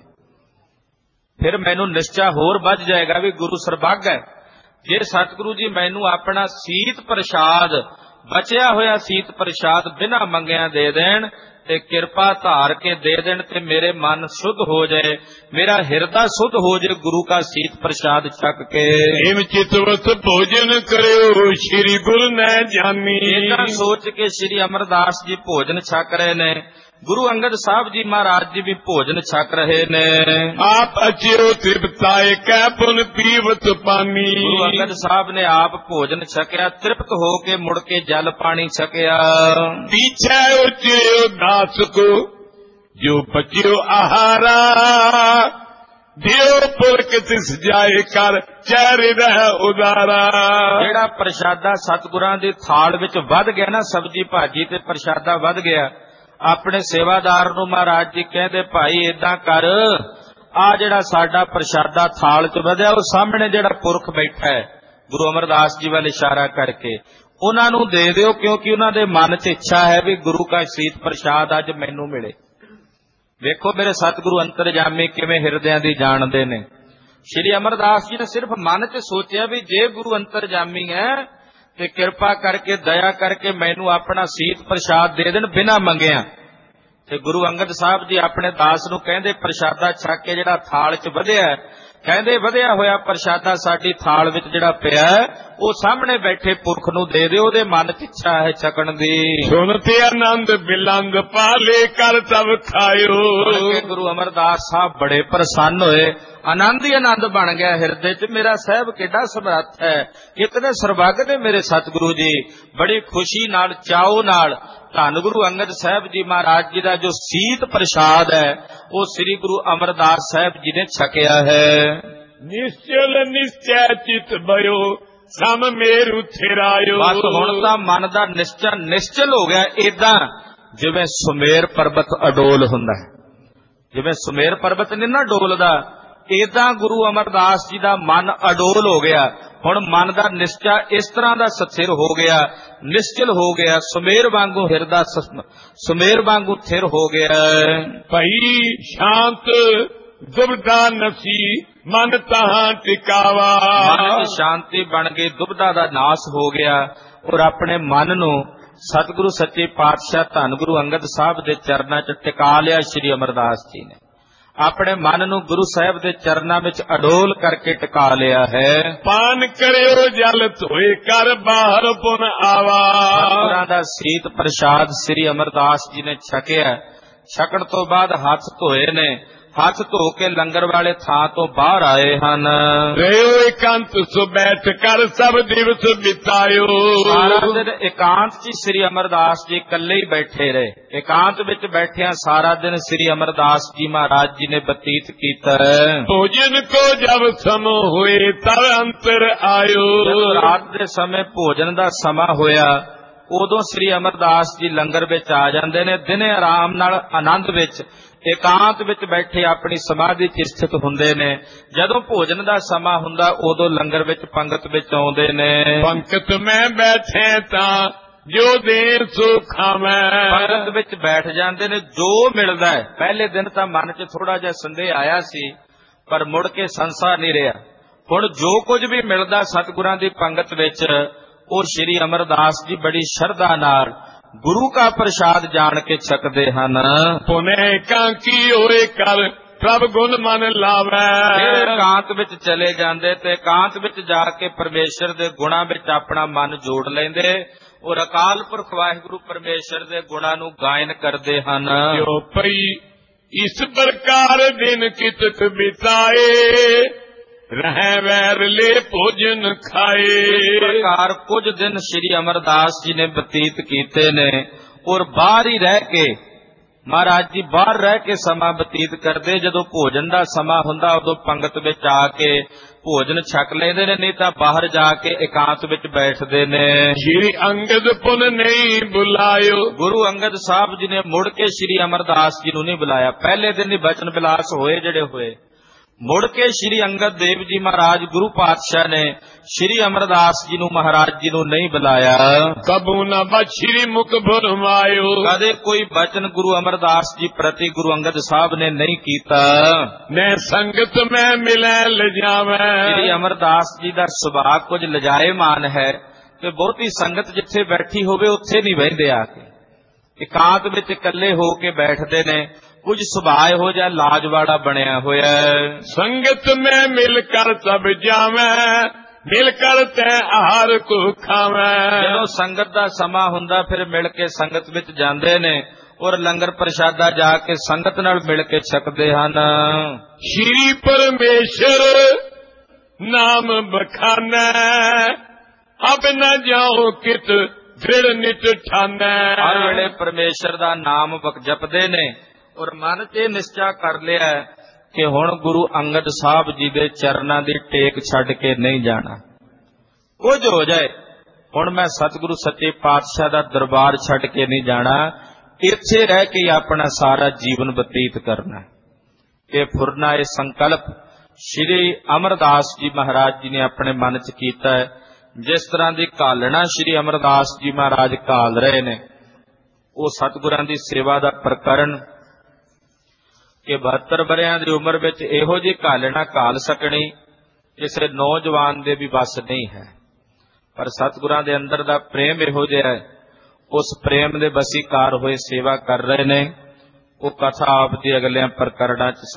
ਫਿਰ ਮੈਨੂੰ ਨਿਸ਼ਚਾ ਹੋਰ ਵੱਧ ਜਾਏਗਾ ਵੀ ਗੁਰੂ ਸਰਬੱਗ ਹੈ। ਜੇ ਸਤਿਗੁਰੂ ਜੀ ਮੈਨੂੰ ਆਪਣਾ ਸੀਤ ਪ੍ਰਸ਼ਾਦ, ਬਚਿਆ ਹੋਇਆ ਸੀਤ ਪ੍ਰਸ਼ਾਦ ਬਿਨਾਂ ਮੰਗਿਆਂ ਦੇ ਦੇਣ ਤੇ ਕਿਰਪਾ ਧਾਰ ਕੇ ਦੇ ਦੇਣ ਤੇ ਮੇਰੇ ਮਨ ਸੁਧ ਹੋ ਜਾਏ, ਮੇਰਾ ਹਿਰਦਾ ਸੁਧ ਹੋ ਜਾਏ ਗੁਰੂ ਕਾ ਸੀਤ ਪ੍ਰਸ਼ਾਦ ਛਕ ਕੇ। ਏਮ ਚਿਤਵਤ ਭੋਜਨ ਕਰਿਓ ਸ੍ਰੀ ਗੁਰੂ ਨੇ ਜਾਨੀ। ਇਦਾਂ ਸੋਚ ਕੇ ਸ੍ਰੀ ਅਮਰਦਾਸ ਜੀ ਭੋਜਨ ਛਕ ਰਹੇ ਨੇ। ਗੁਰੂ ਅੰਗਦ ਸਾਹਿਬ ਜੀ ਮਹਾਰਾਜ ਜੀ ਵੀ ਭੋਜਨ ਛਕ ਰਹੇ ਨੇ। ਆਪ ਅਚਿਓ ਤ੍ਰਿਪਤਾਏ ਕੈ ਪੁਨ ਪੀਵਤ ਪਾਨੀ। ਗੁਰੂ ਅੰਗਦ ਸਾਹਿਬ ਨੇ ਆਪ ਭੋਜਨ ਛਕਿਆ, ਤ੍ਰਿਪਤ ਹੋ ਕੇ ਮੁੜ ਕੇ ਜਲ ਪਾਣੀ ਛਕਿਆ। ਪੀਛੇ ਉਚਿਓ ਦਾਸ ਕੋ ਜੋ ਬਚਿਓ ਆਹਾਰਾ। ਦਿਓ ਪੁਰਖ ਤਿਸ ਜਾਏ ਕਰ ਚਹਿਰੇ ਰਹਿ ਉਦਾਰਾ। ਜਿਹੜਾ ਪ੍ਰਸ਼ਾਦਾ ਸਤਿਗੁਰਾਂ ਦੀ ਥਾਲ ਵਿੱਚ ਵੱਧ ਗਿਆ ਨਾ, ਸਬਜ਼ੀ ਭਾਜੀ ਤੇ ਪ੍ਰਸ਼ਾਦਾ ਵੱਧ ਗਿਆ, ਆਪਣੇ ਸੇਵਾਦਾਰ ਨੂੰ ਮਹਾਰਾਜ ਜੀ ਕਹਿੰਦੇ, ਭਾਈ ਏਦਾਂ ਕਰ, ਆ ਜਿਹੜਾ ਸਾਡਾ ਪ੍ਰਸ਼ਾਦਾ ਥਾਲ 'ਚ ਵਧਿਆ, ਉਹ ਸਾਹਮਣੇ ਜਿਹੜਾ ਪੁਰਖ ਬੈਠਾ ਹੈ, ਗੁਰੂ ਅਮਰਦਾਸ ਜੀ ਵੱਲ ਇਸ਼ਾਰਾ ਕਰਕੇ, ਉਹਨਾਂ ਨੂੰ ਦੇ ਦਿਓ, ਕਿਉਂਕਿ ਉਹਨਾਂ ਦੇ ਮਨ 'ਚ ਇੱਛਾ ਹੈ ਵੀ ਗੁਰੂ ਕਾ ਸੀਤ ਪ੍ਰਸ਼ਾਦ ਅੱਜ ਮੈਨੂੰ ਮਿਲੇ। ਵੇਖੋ ਮੇਰੇ ਸਤਿਗੁਰੂ ਅੰਤਰਜਾਮੀ ਕਿਵੇਂ ਹਿਰਦਿਆਂ ਦੀ ਜਾਣਦੇ ਨੇ। ਸ੍ਰੀ ਅਮਰਦਾਸ ਜੀ ਨੇ ਸਿਰਫ ਮਨ 'ਚ ਸੋਚਿਆ ਵੀ ਜੇ ਗੁਰੂ ਅੰਤਰਜਾਮੀ ਹੈ ਤੇ ਕਿਰਪਾ ਕਰਕੇ, ਦਇਆ ਕਰਕੇ ਮੈਨੂੰ ਆਪਣਾ ਸੀਤ ਪ੍ਰਸ਼ਾਦ ਦੇ ਦੇਣ ਬਿਨਾਂ ਮੰਗਿਆ। ਤੇ ਗੁਰੂ ਅੰਗਦ ਸਾਹਿਬ ਜੀ ਆਪਣੇ ਦਾਸ ਨੂੰ ਕਹਿੰਦੇ, ਪ੍ਰਸ਼ਾਦਾ ਛਕ ਕੇ ਜਿਹੜਾ ਥਾਲ 'ਚ ਵਧਿਆ, ਕਹਿੰਦੇ ਵਧਿਆ ਹੋਇਆ ਪ੍ਰਸ਼ਾਦਾ ਸਾਡੀ ਥਾਲ ਵਿੱਚ ਜਿਹੜਾ ਪਿਆ ਉਹ ਸਾਹਮਣੇ ਬੈਠੇ ਪੁਰਖ ਨੂੰ ਦੇ ਦਿਓ, ਉਹਦੇ ਮਨ 'ਚ ਇੱਛਾ ਹੈ ਛਕਣ ਦੀ। ਸੁਣ ਤੇ ਆਨੰਦ ਬਿਲੰਦ ਪਾਲੇ ਕਰ ਤਬ ਖਾਇਓ। ਗੁਰੂ ਅਮਰਦਾਸ ਸਾਹਿਬ ਬੜੇ ਪ੍ਰਸੰਨ ਹੋਏ, ਆਨੰਦ ਹੀ ਆਨੰਦ ਬਣ ਗਿਆ ਹਿਰਦੇ 'ਚ। ਮੇਰਾ ਸਾਹਿਬ ਕਿੱਡਾ ਸਮਰੱਥ ਹੈ, ਕਿਤਨੇ ਸਰਬੱਗ ਨੇ ਮੇਰੇ ਸਤਿਗੁਰੂ ਜੀ। ਬੜੀ ਖੁਸ਼ੀ ਨਾਲ, ਚਾਉ ਨਾਲ ਧੰਨ ਗੁਰੂ ਅੰਗਦ ਸਾਹਿਬ ਜੀ ਮਹਾਰਾਜ ਜੀ ਦਾ ਜੋ ਸੀਤ ਪ੍ਰਸ਼ਾਦ ਹੈ ਉਹ ਸ੍ਰੀ ਗੁਰੂ ਅਮਰਦਾਸ ਸਾਹਿਬ ਜੀ ਨੇ ਛਕਿਆ ਹੈ। ਨਿਸ਼ਚਲ ਨਿਸ਼ਚੈ ਚਿਤ ਭਇਓ ਸਮ ਮੇਰੂ ਥਿਰਾਇਓ। ਬਸ ਹੁਣ ਤਾਂ ਮਨ ਦਾ ਨਿਸ਼ਚਾ ਨਿਸ਼ਚਲ ਹੋ ਗਿਆ, ਏਦਾਂ ਜਿਵੇਂ ਸੁਮੇਰ ਪਰਬਤ ਅਡੋਲ ਹੁੰਦਾ ਹੈ। ਜਿਵੇਂ ਸੁਮੇਰ ਪਰਬਤ ਨਹੀਂ ਨਾ ਡੋਲਦਾ, ਏਦਾਂ ਗੁਰੂ ਅਮਰਦਾਸ ਜੀ ਦਾ ਮਨ ਅਡੋਲ ਹੋ ਗਿਆ। ਹੁਣ ਮਨ ਦਾ ਨਿਸ਼ਚਾ ਇਸ ਤਰ੍ਹਾਂ ਦਾ ਸਥਿਰ ਹੋ ਗਿਆ, ਨਿਸ਼ਚਲ ਹੋ ਗਿਆ, ਸੁਮੇਰ ਵਾਂਗੂ ਹਿਰਦਾ ਸੁਮੇਰ ਵਾਂਗੂ ਥਿਰ ਹੋ ਗਿਆ। ਭਈ ਸ਼ਾਂਤ ਦੁਬਦਾ ਨਸੀ ਮਨ ਤਹਾਂ ਟਿਕਾਵਾ। ਮਨ ਦੀ ਸ਼ਾਂਤੀ ਬਣ ਗਈ, ਦੁਬਦਾ ਦਾ ਨਾਸ ਹੋ ਗਿਆ ਔਰ ਆਪਣੇ ਮਨ ਨੂੰ ਸਤਿਗੁਰੂ ਸੱਚੇ ਪਾਤਸ਼ਾਹ ਧੰਨ ਗੁਰੂ ਅੰਗਦ ਸਾਹਿਬ ਦੇ ਚਰਨਾਂ 'ਚ ਟਿਕਾ ਲਿਆ। ਸ੍ਰੀ ਅਮਰਦਾਸ ਜੀ ਨੇ ਆਪਣੇ ਮਨ ਨੂੰ ਗੁਰੂ ਸਾਹਿਬ ਦੇ ਚਰਨਾਂ ਵਿੱਚ ਅਡੋਲ ਕਰਕੇ ਟਿਕਾ ਲਿਆ ਹੈ। ਪਾਨ ਕਰਿਓ ਜਲ ਧੋਏ ਕਰ ਬਾਹਰ ਪੁਨ ਆਵਾ। ਸਤਿਗੁਰਾਂ ਦਾ ਸੀਤ ਪ੍ਰਸ਼ਾਦ ਸ੍ਰੀ ਅਮਰਦਾਸ ਜੀ ਨੇ ਛਕਿਆ ਛਕਣ ਤੋਂ ਬਾਅਦ ਹੱਥ ਧੋਏ ਨੇ। ਹੱਥ ਧੋ ਕੇ ਲੰਗਰ ਵਾਲੇ ਥਾਂ ਤੋਂ ਬਾਹਰ ਆਏ ਹਨ। ਰਹਿਓ ਇਕਾਂਤ ਸੋ ਬੈਠ ਕਰ ਸਭ ਦਿਵਸ ਬਿਤਾਇਓ। ਸਾਰਾ ਦਿਨ ਇਕਾਂਤ 'ਚ ਸ੍ਰੀ ਅਮਰਦਾਸ ਜੀ ਇਕੱਲੇ ਹੀ ਬੈਠੇ ਰਹੇ। ਇਕਾਂਤ ਵਿੱਚ ਬੈਠਿਆਂ ਸਾਰਾ ਦਿਨ ਸ੍ਰੀ ਅਮਰਦਾਸ ਜੀ ਮਹਾਰਾਜ ਜੀ ਨੇ ਬਤੀਤ ਕੀਤਾ। ਭੋਜਨ ਕੋ ਜਬ ਸਮੋ ਹੋਏ ਤਬ ਅੰਤਰ ਆਇਓ। ਜਦੋਂ ਰਾਤ ਦੇ ਸਮੇਂ ਭੋਜਨ ਦਾ ਸਮਾਂ ਹੋਇਆ ਉਦੋਂ ਸ੍ਰੀ ਅਮਰਦਾਸ ਜੀ ਲੰਗਰ ਵਿੱਚ ਆ ਜਾਂਦੇ ਨੇ। ਦਿਨੇ ਆਰਾਮ ਨਾਲ ਆਨੰਦ ਵਿੱਚ ਇਕਾਂਤ ਵਿੱਚ ਬੈਠੇ ਆਪਣੀ ਸਮਾਧੀ 'ਚ ਸਥਿਤ ਹੁੰਦੇ ਨੇ। ਜਦੋਂ ਭੋਜਨ ਦਾ ਸਮਾਂ ਹੁੰਦਾ ਉਦੋਂ ਲੰਗਰ ਵਿੱਚ ਪੰਗਤ ਵਿੱਚ ਆਉਂਦੇ ਨੇ। ਪੰਕਤ ਮੈਂ ਬੈਠੇ ਤਾਂ ਜੋ ਦੇ ਸੋ ਖਾਵੇਂ। ਪੰਗਤ ਵਿੱਚ ਬੈਠ ਜਾਂਦੇ ਨੇ। ਜੋ ਮਿਲਦਾ ਹੈ, ਪਹਿਲੇ ਦਿਨ ਤਾਂ ਮਨ 'ਚ ਥੋੜਾ ਜਿਹਾ ਸੰਦੇਹ ਆਇਆ ਸੀ ਪਰ ਮੁੜ ਕੇ ਸੰਸਾ ਨਹੀਂ ਰਿਹਾ। ਹੁਣ ਜੋ ਕੁਝ ਵੀ ਮਿਲਦਾ ਸਤਿਗੁਰਾਂ ਦੀ ਪੰਗਤ ਵਿੱਚ ਉਹ ਸ੍ਰੀ ਅਮਰਦਾਸ ਜੀ ਬੜੀ ਸ਼ਰਧਾ ਨਾਲ ਗੁਰੂ ਕਾ ਪ੍ਰਸ਼ਾਦ ਜਾਣ ਕੇ ਛਕਦੇ ਹਨ। ਪੁਨੇ ਕਾਂਕੀ ਹੋਏ ਕਰ ਪ੍ਰਭ ਗੁਣ ਮਨ ਲਾਵੇ। ਇਕਾਂਤ ਵਿੱਚ ਚਲੇ ਜਾਂਦੇ ਤੇ ਇਕਾਂਤ ਵਿੱਚ ਜਾ ਕੇ ਪਰਮੇਸ਼ਰ ਦੇ ਗੁਣਾਂ ਵਿੱਚ ਆਪਣਾ ਮਨ ਜੋੜ ਲੈਂਦੇ ਔਰ ਅਕਾਲ ਪੁਰਖ ਵਾਹਿਗੁਰੂ ਪਰਮੇਸ਼ਰ ਦੇ ਗੁਣਾਂ ਨੂੰ ਗਾਇਨ ਕਰਦੇ ਹਨ। ਜੋ ਪਈ ਇਸ ਪ੍ਰਕਾਰ ਦਿਨ ਕਿਤਕ ਬਿਤਾਏ ਰਹਿ ਵੈਰ ਲੈ ਭੋਜਨ ਖਾਏ। ਇਸ ਪ੍ਰਕਾਰ ਕੁਝ ਦਿਨ ਸ੍ਰੀ ਅਮਰਦਾਸ ਜੀ ਨੇ ਬਤੀਤ ਕੀਤੇ ਨੇ ਔਰ ਬਾਹਰ ਹੀ ਰਹਿ ਕੇ ਮਹਾਰਾਜ ਜੀ ਬਾਹਰ ਰਹਿ ਕੇ ਸਮਾਂ ਬਤੀਤ ਕਰਦੇ। ਜਦੋਂ ਭੋਜਨ ਦਾ ਸਮਾਂ ਹੁੰਦਾ ਉਦੋਂ ਪੰਗਤ ਵਿੱਚ ਆ ਕੇ ਭੋਜਨ ਛਕ ਲੈਂਦੇ ਨੇ, ਨਹੀਂ ਤਾਂ ਬਾਹਰ ਜਾ ਕੇ ਇਕਾਂਤ ਵਿੱਚ ਬੈਠਦੇ ਨੇ। ਸ੍ਰੀ ਅੰਗਦ ਪੁਨ ਨਹੀਂ ਬੁਲਾਇਓ। ਗੁਰੂ ਅੰਗਦ ਸਾਹਿਬ ਜੀ ਨੇ ਮੁੜ ਕੇ ਸ੍ਰੀ ਅਮਰਦਾਸ ਜੀ ਨੂੰ ਨਹੀਂ ਬੁਲਾਇਆ। ਪਹਿਲੇ ਦਿਨ ਹੀ ਬਚਨ ਵਿਲਾਸ ਹੋਏ ਜਿਹੜੇ ਹੋਏ। ਮੁੜ ਕੇ ਸ੍ਰੀ ਅੰਗਦ ਦੇਵ ਜੀ ਮਹਾਰਾਜ ਗੁਰੂ ਪਾਤਸ਼ਾਹ ਨੇ ਸ੍ਰੀ ਅਮਰਦਾਸ ਜੀ ਨੂੰ ਮਹਾਰਾਜ ਜੀ ਨੂੰ ਨਹੀਂ ਬੁਲਾਇਆ। ਕਬੂ ਨਾ ਬਛਰੀ ਮੁਖ ਫਰਮਾਇਓ। ਕਦੇ ਕੋਈ ਬਚਨ ਗੁਰੂ ਅਮਰਦਾਸ ਜੀ ਪ੍ਰਤੀ ਗੁਰੂ ਅੰਗਦ ਸਾਹਿਬ ਨੇ ਨਹੀਂ ਕੀਤਾ। ਮੈਂ ਸੰਗਤ ਮੈਂ ਮਿਲੈ ਲਜਾਵੇਂ। ਸ੍ਰੀ ਅਮਰਦਾਸ ਜੀ ਦਾ ਸੁਭਾਅ ਕੁਝ ਲਜਾਏਮਾਨ ਹੈ ਤੇ ਬਹੁਤੀ ਸੰਗਤ ਜਿੱਥੇ ਬੈਠੀ ਹੋਵੇ ਉੱਥੇ ਨਹੀਂ ਬਹਿੰਦੇ ਆ ਕੇ। ਇਕਾਂਤ ਵਿੱਚ ਇਕੱਲੇ ਹੋ ਕੇ ਬੈਠਦੇ ਨੇ। ਕੁਝ ਸੁਭਾਅ ਇਹੋ ਜਿਹਾ ਲਾਜਵਾੜਾ ਬਣਿਆ ਹੋਇਆ ਹੈ। ਸੰਗਤ ਮੈਂ ਮਿਲ ਕਰ ਸਭ ਜਾਵੇਂ ਮਿਲ ਕਰ ਤੈ ਆਹਾਰ ਕੋ ਖਾਵੇਂ। ਜਦੋਂ ਸੰਗਤ ਦਾ ਸਮਾਂ ਹੁੰਦਾ ਫਿਰ ਮਿਲ ਕੇ ਸੰਗਤ ਵਿੱਚ ਜਾਂਦੇ ਨੇ ਔਰ ਲੰਗਰ ਪ੍ਰਸ਼ਾਦਾ ਜਾ ਕੇ ਸੰਗਤ ਨਾਲ ਮਿਲ ਕੇ ਛਕਦੇ ਹਨ। ਸ਼੍ਰੀ ਪਰਮੇਸ਼ਰ ਨਾਮ ਬਖਾਨੈ ਅਬ ਨ ਜਾਓ ਕਿਤ ਦ੍ਰਿੜ ਨਿਤ ਠਾਨੈ। ਹਰ ਵੇਲੇ ਪਰਮੇਸ਼ਰ ਦਾ ਨਾਮ ਜਪਦੇ ਨੇ ਔਰ ਮਨ 'ਚ ਇਹ ਨਿਸ਼ਚਾ ਕਰ ਲਿਆ ਕਿ ਹੁਣ ਗੁਰੂ ਅੰਗਦ ਸਾਹਿਬ ਜੀ ਦੇ ਚਰਨਾਂ ਦੀ ਟੇਕ ਛੱਡ ਕੇ ਨਹੀਂ ਜਾਣਾ। ਕੁਝ ਹੋ ਜਾਏ ਹੁਣ ਮੈਂ ਸਤਿਗੁਰੂ ਸੱਚੇ ਪਾਤਸ਼ਾਹ ਦਾ ਦਰਬਾਰ ਛੱਡ ਕੇ ਨਹੀਂ ਜਾਣਾ। ਇੱਥੇ ਰਹਿ ਕੇ ਆਪਣਾ ਸਾਰਾ ਜੀਵਨ ਬਤੀਤ ਕਰਨਾ। ਇਹ ਫੁਰਨਾ, ਇਹ ਸੰਕਲਪ ਸ੍ਰੀ ਅਮਰਦਾਸ ਜੀ ਮਹਾਰਾਜ ਜੀ ਨੇ ਆਪਣੇ ਮਨ 'ਚ ਕੀਤਾ ਹੈ। ਜਿਸ ਤਰ੍ਹਾਂ ਦੀ ਘਾਲਣਾ ਸ੍ਰੀ ਅਮਰਦਾਸ ਜੀ ਮਹਾਰਾਜ ਘਾਲ ਰਹੇ ਨੇ ਉਹ ਸਤਿਗੁਰਾਂ ਦੀ ਸੇਵਾ ਦਾ ਪ੍ਰਕਰਨ ਕਿ 72 ਵਰ੍ਹਿਆਂ ਦੀ ਉਮਰ ਵਿੱਚ ਇਹੋ ਜਿਹੀ ਘਾਲਣਾ ਘਾਲ ਸਕਣੀ ਕਿਸੇ ਨੌਜਵਾਨ ਦੇ ਵੀ ਵੱਸ ਨਹੀਂ ਹੈ। ਪਰ ਸਤਿਗੁਰਾਂ ਦੇ ਅੰਦਰ ਦਾ ਪ੍ਰੇਮ ਇਹੋ ਜਿਹਾ ਹੈ, ਉਸ ਪ੍ਰੇਮ ਦੇ ਵਸੀਕਾਰ ਹੋਏ ਸੇਵਾ ਕਰ ਰਹੇ ਨੇ। ਉਹ ਕਥਾ ਆਪ ਦੀ ਅਗਲਿਆਂ ਪ੍ਰਕਰਣਾਂ 'ਚ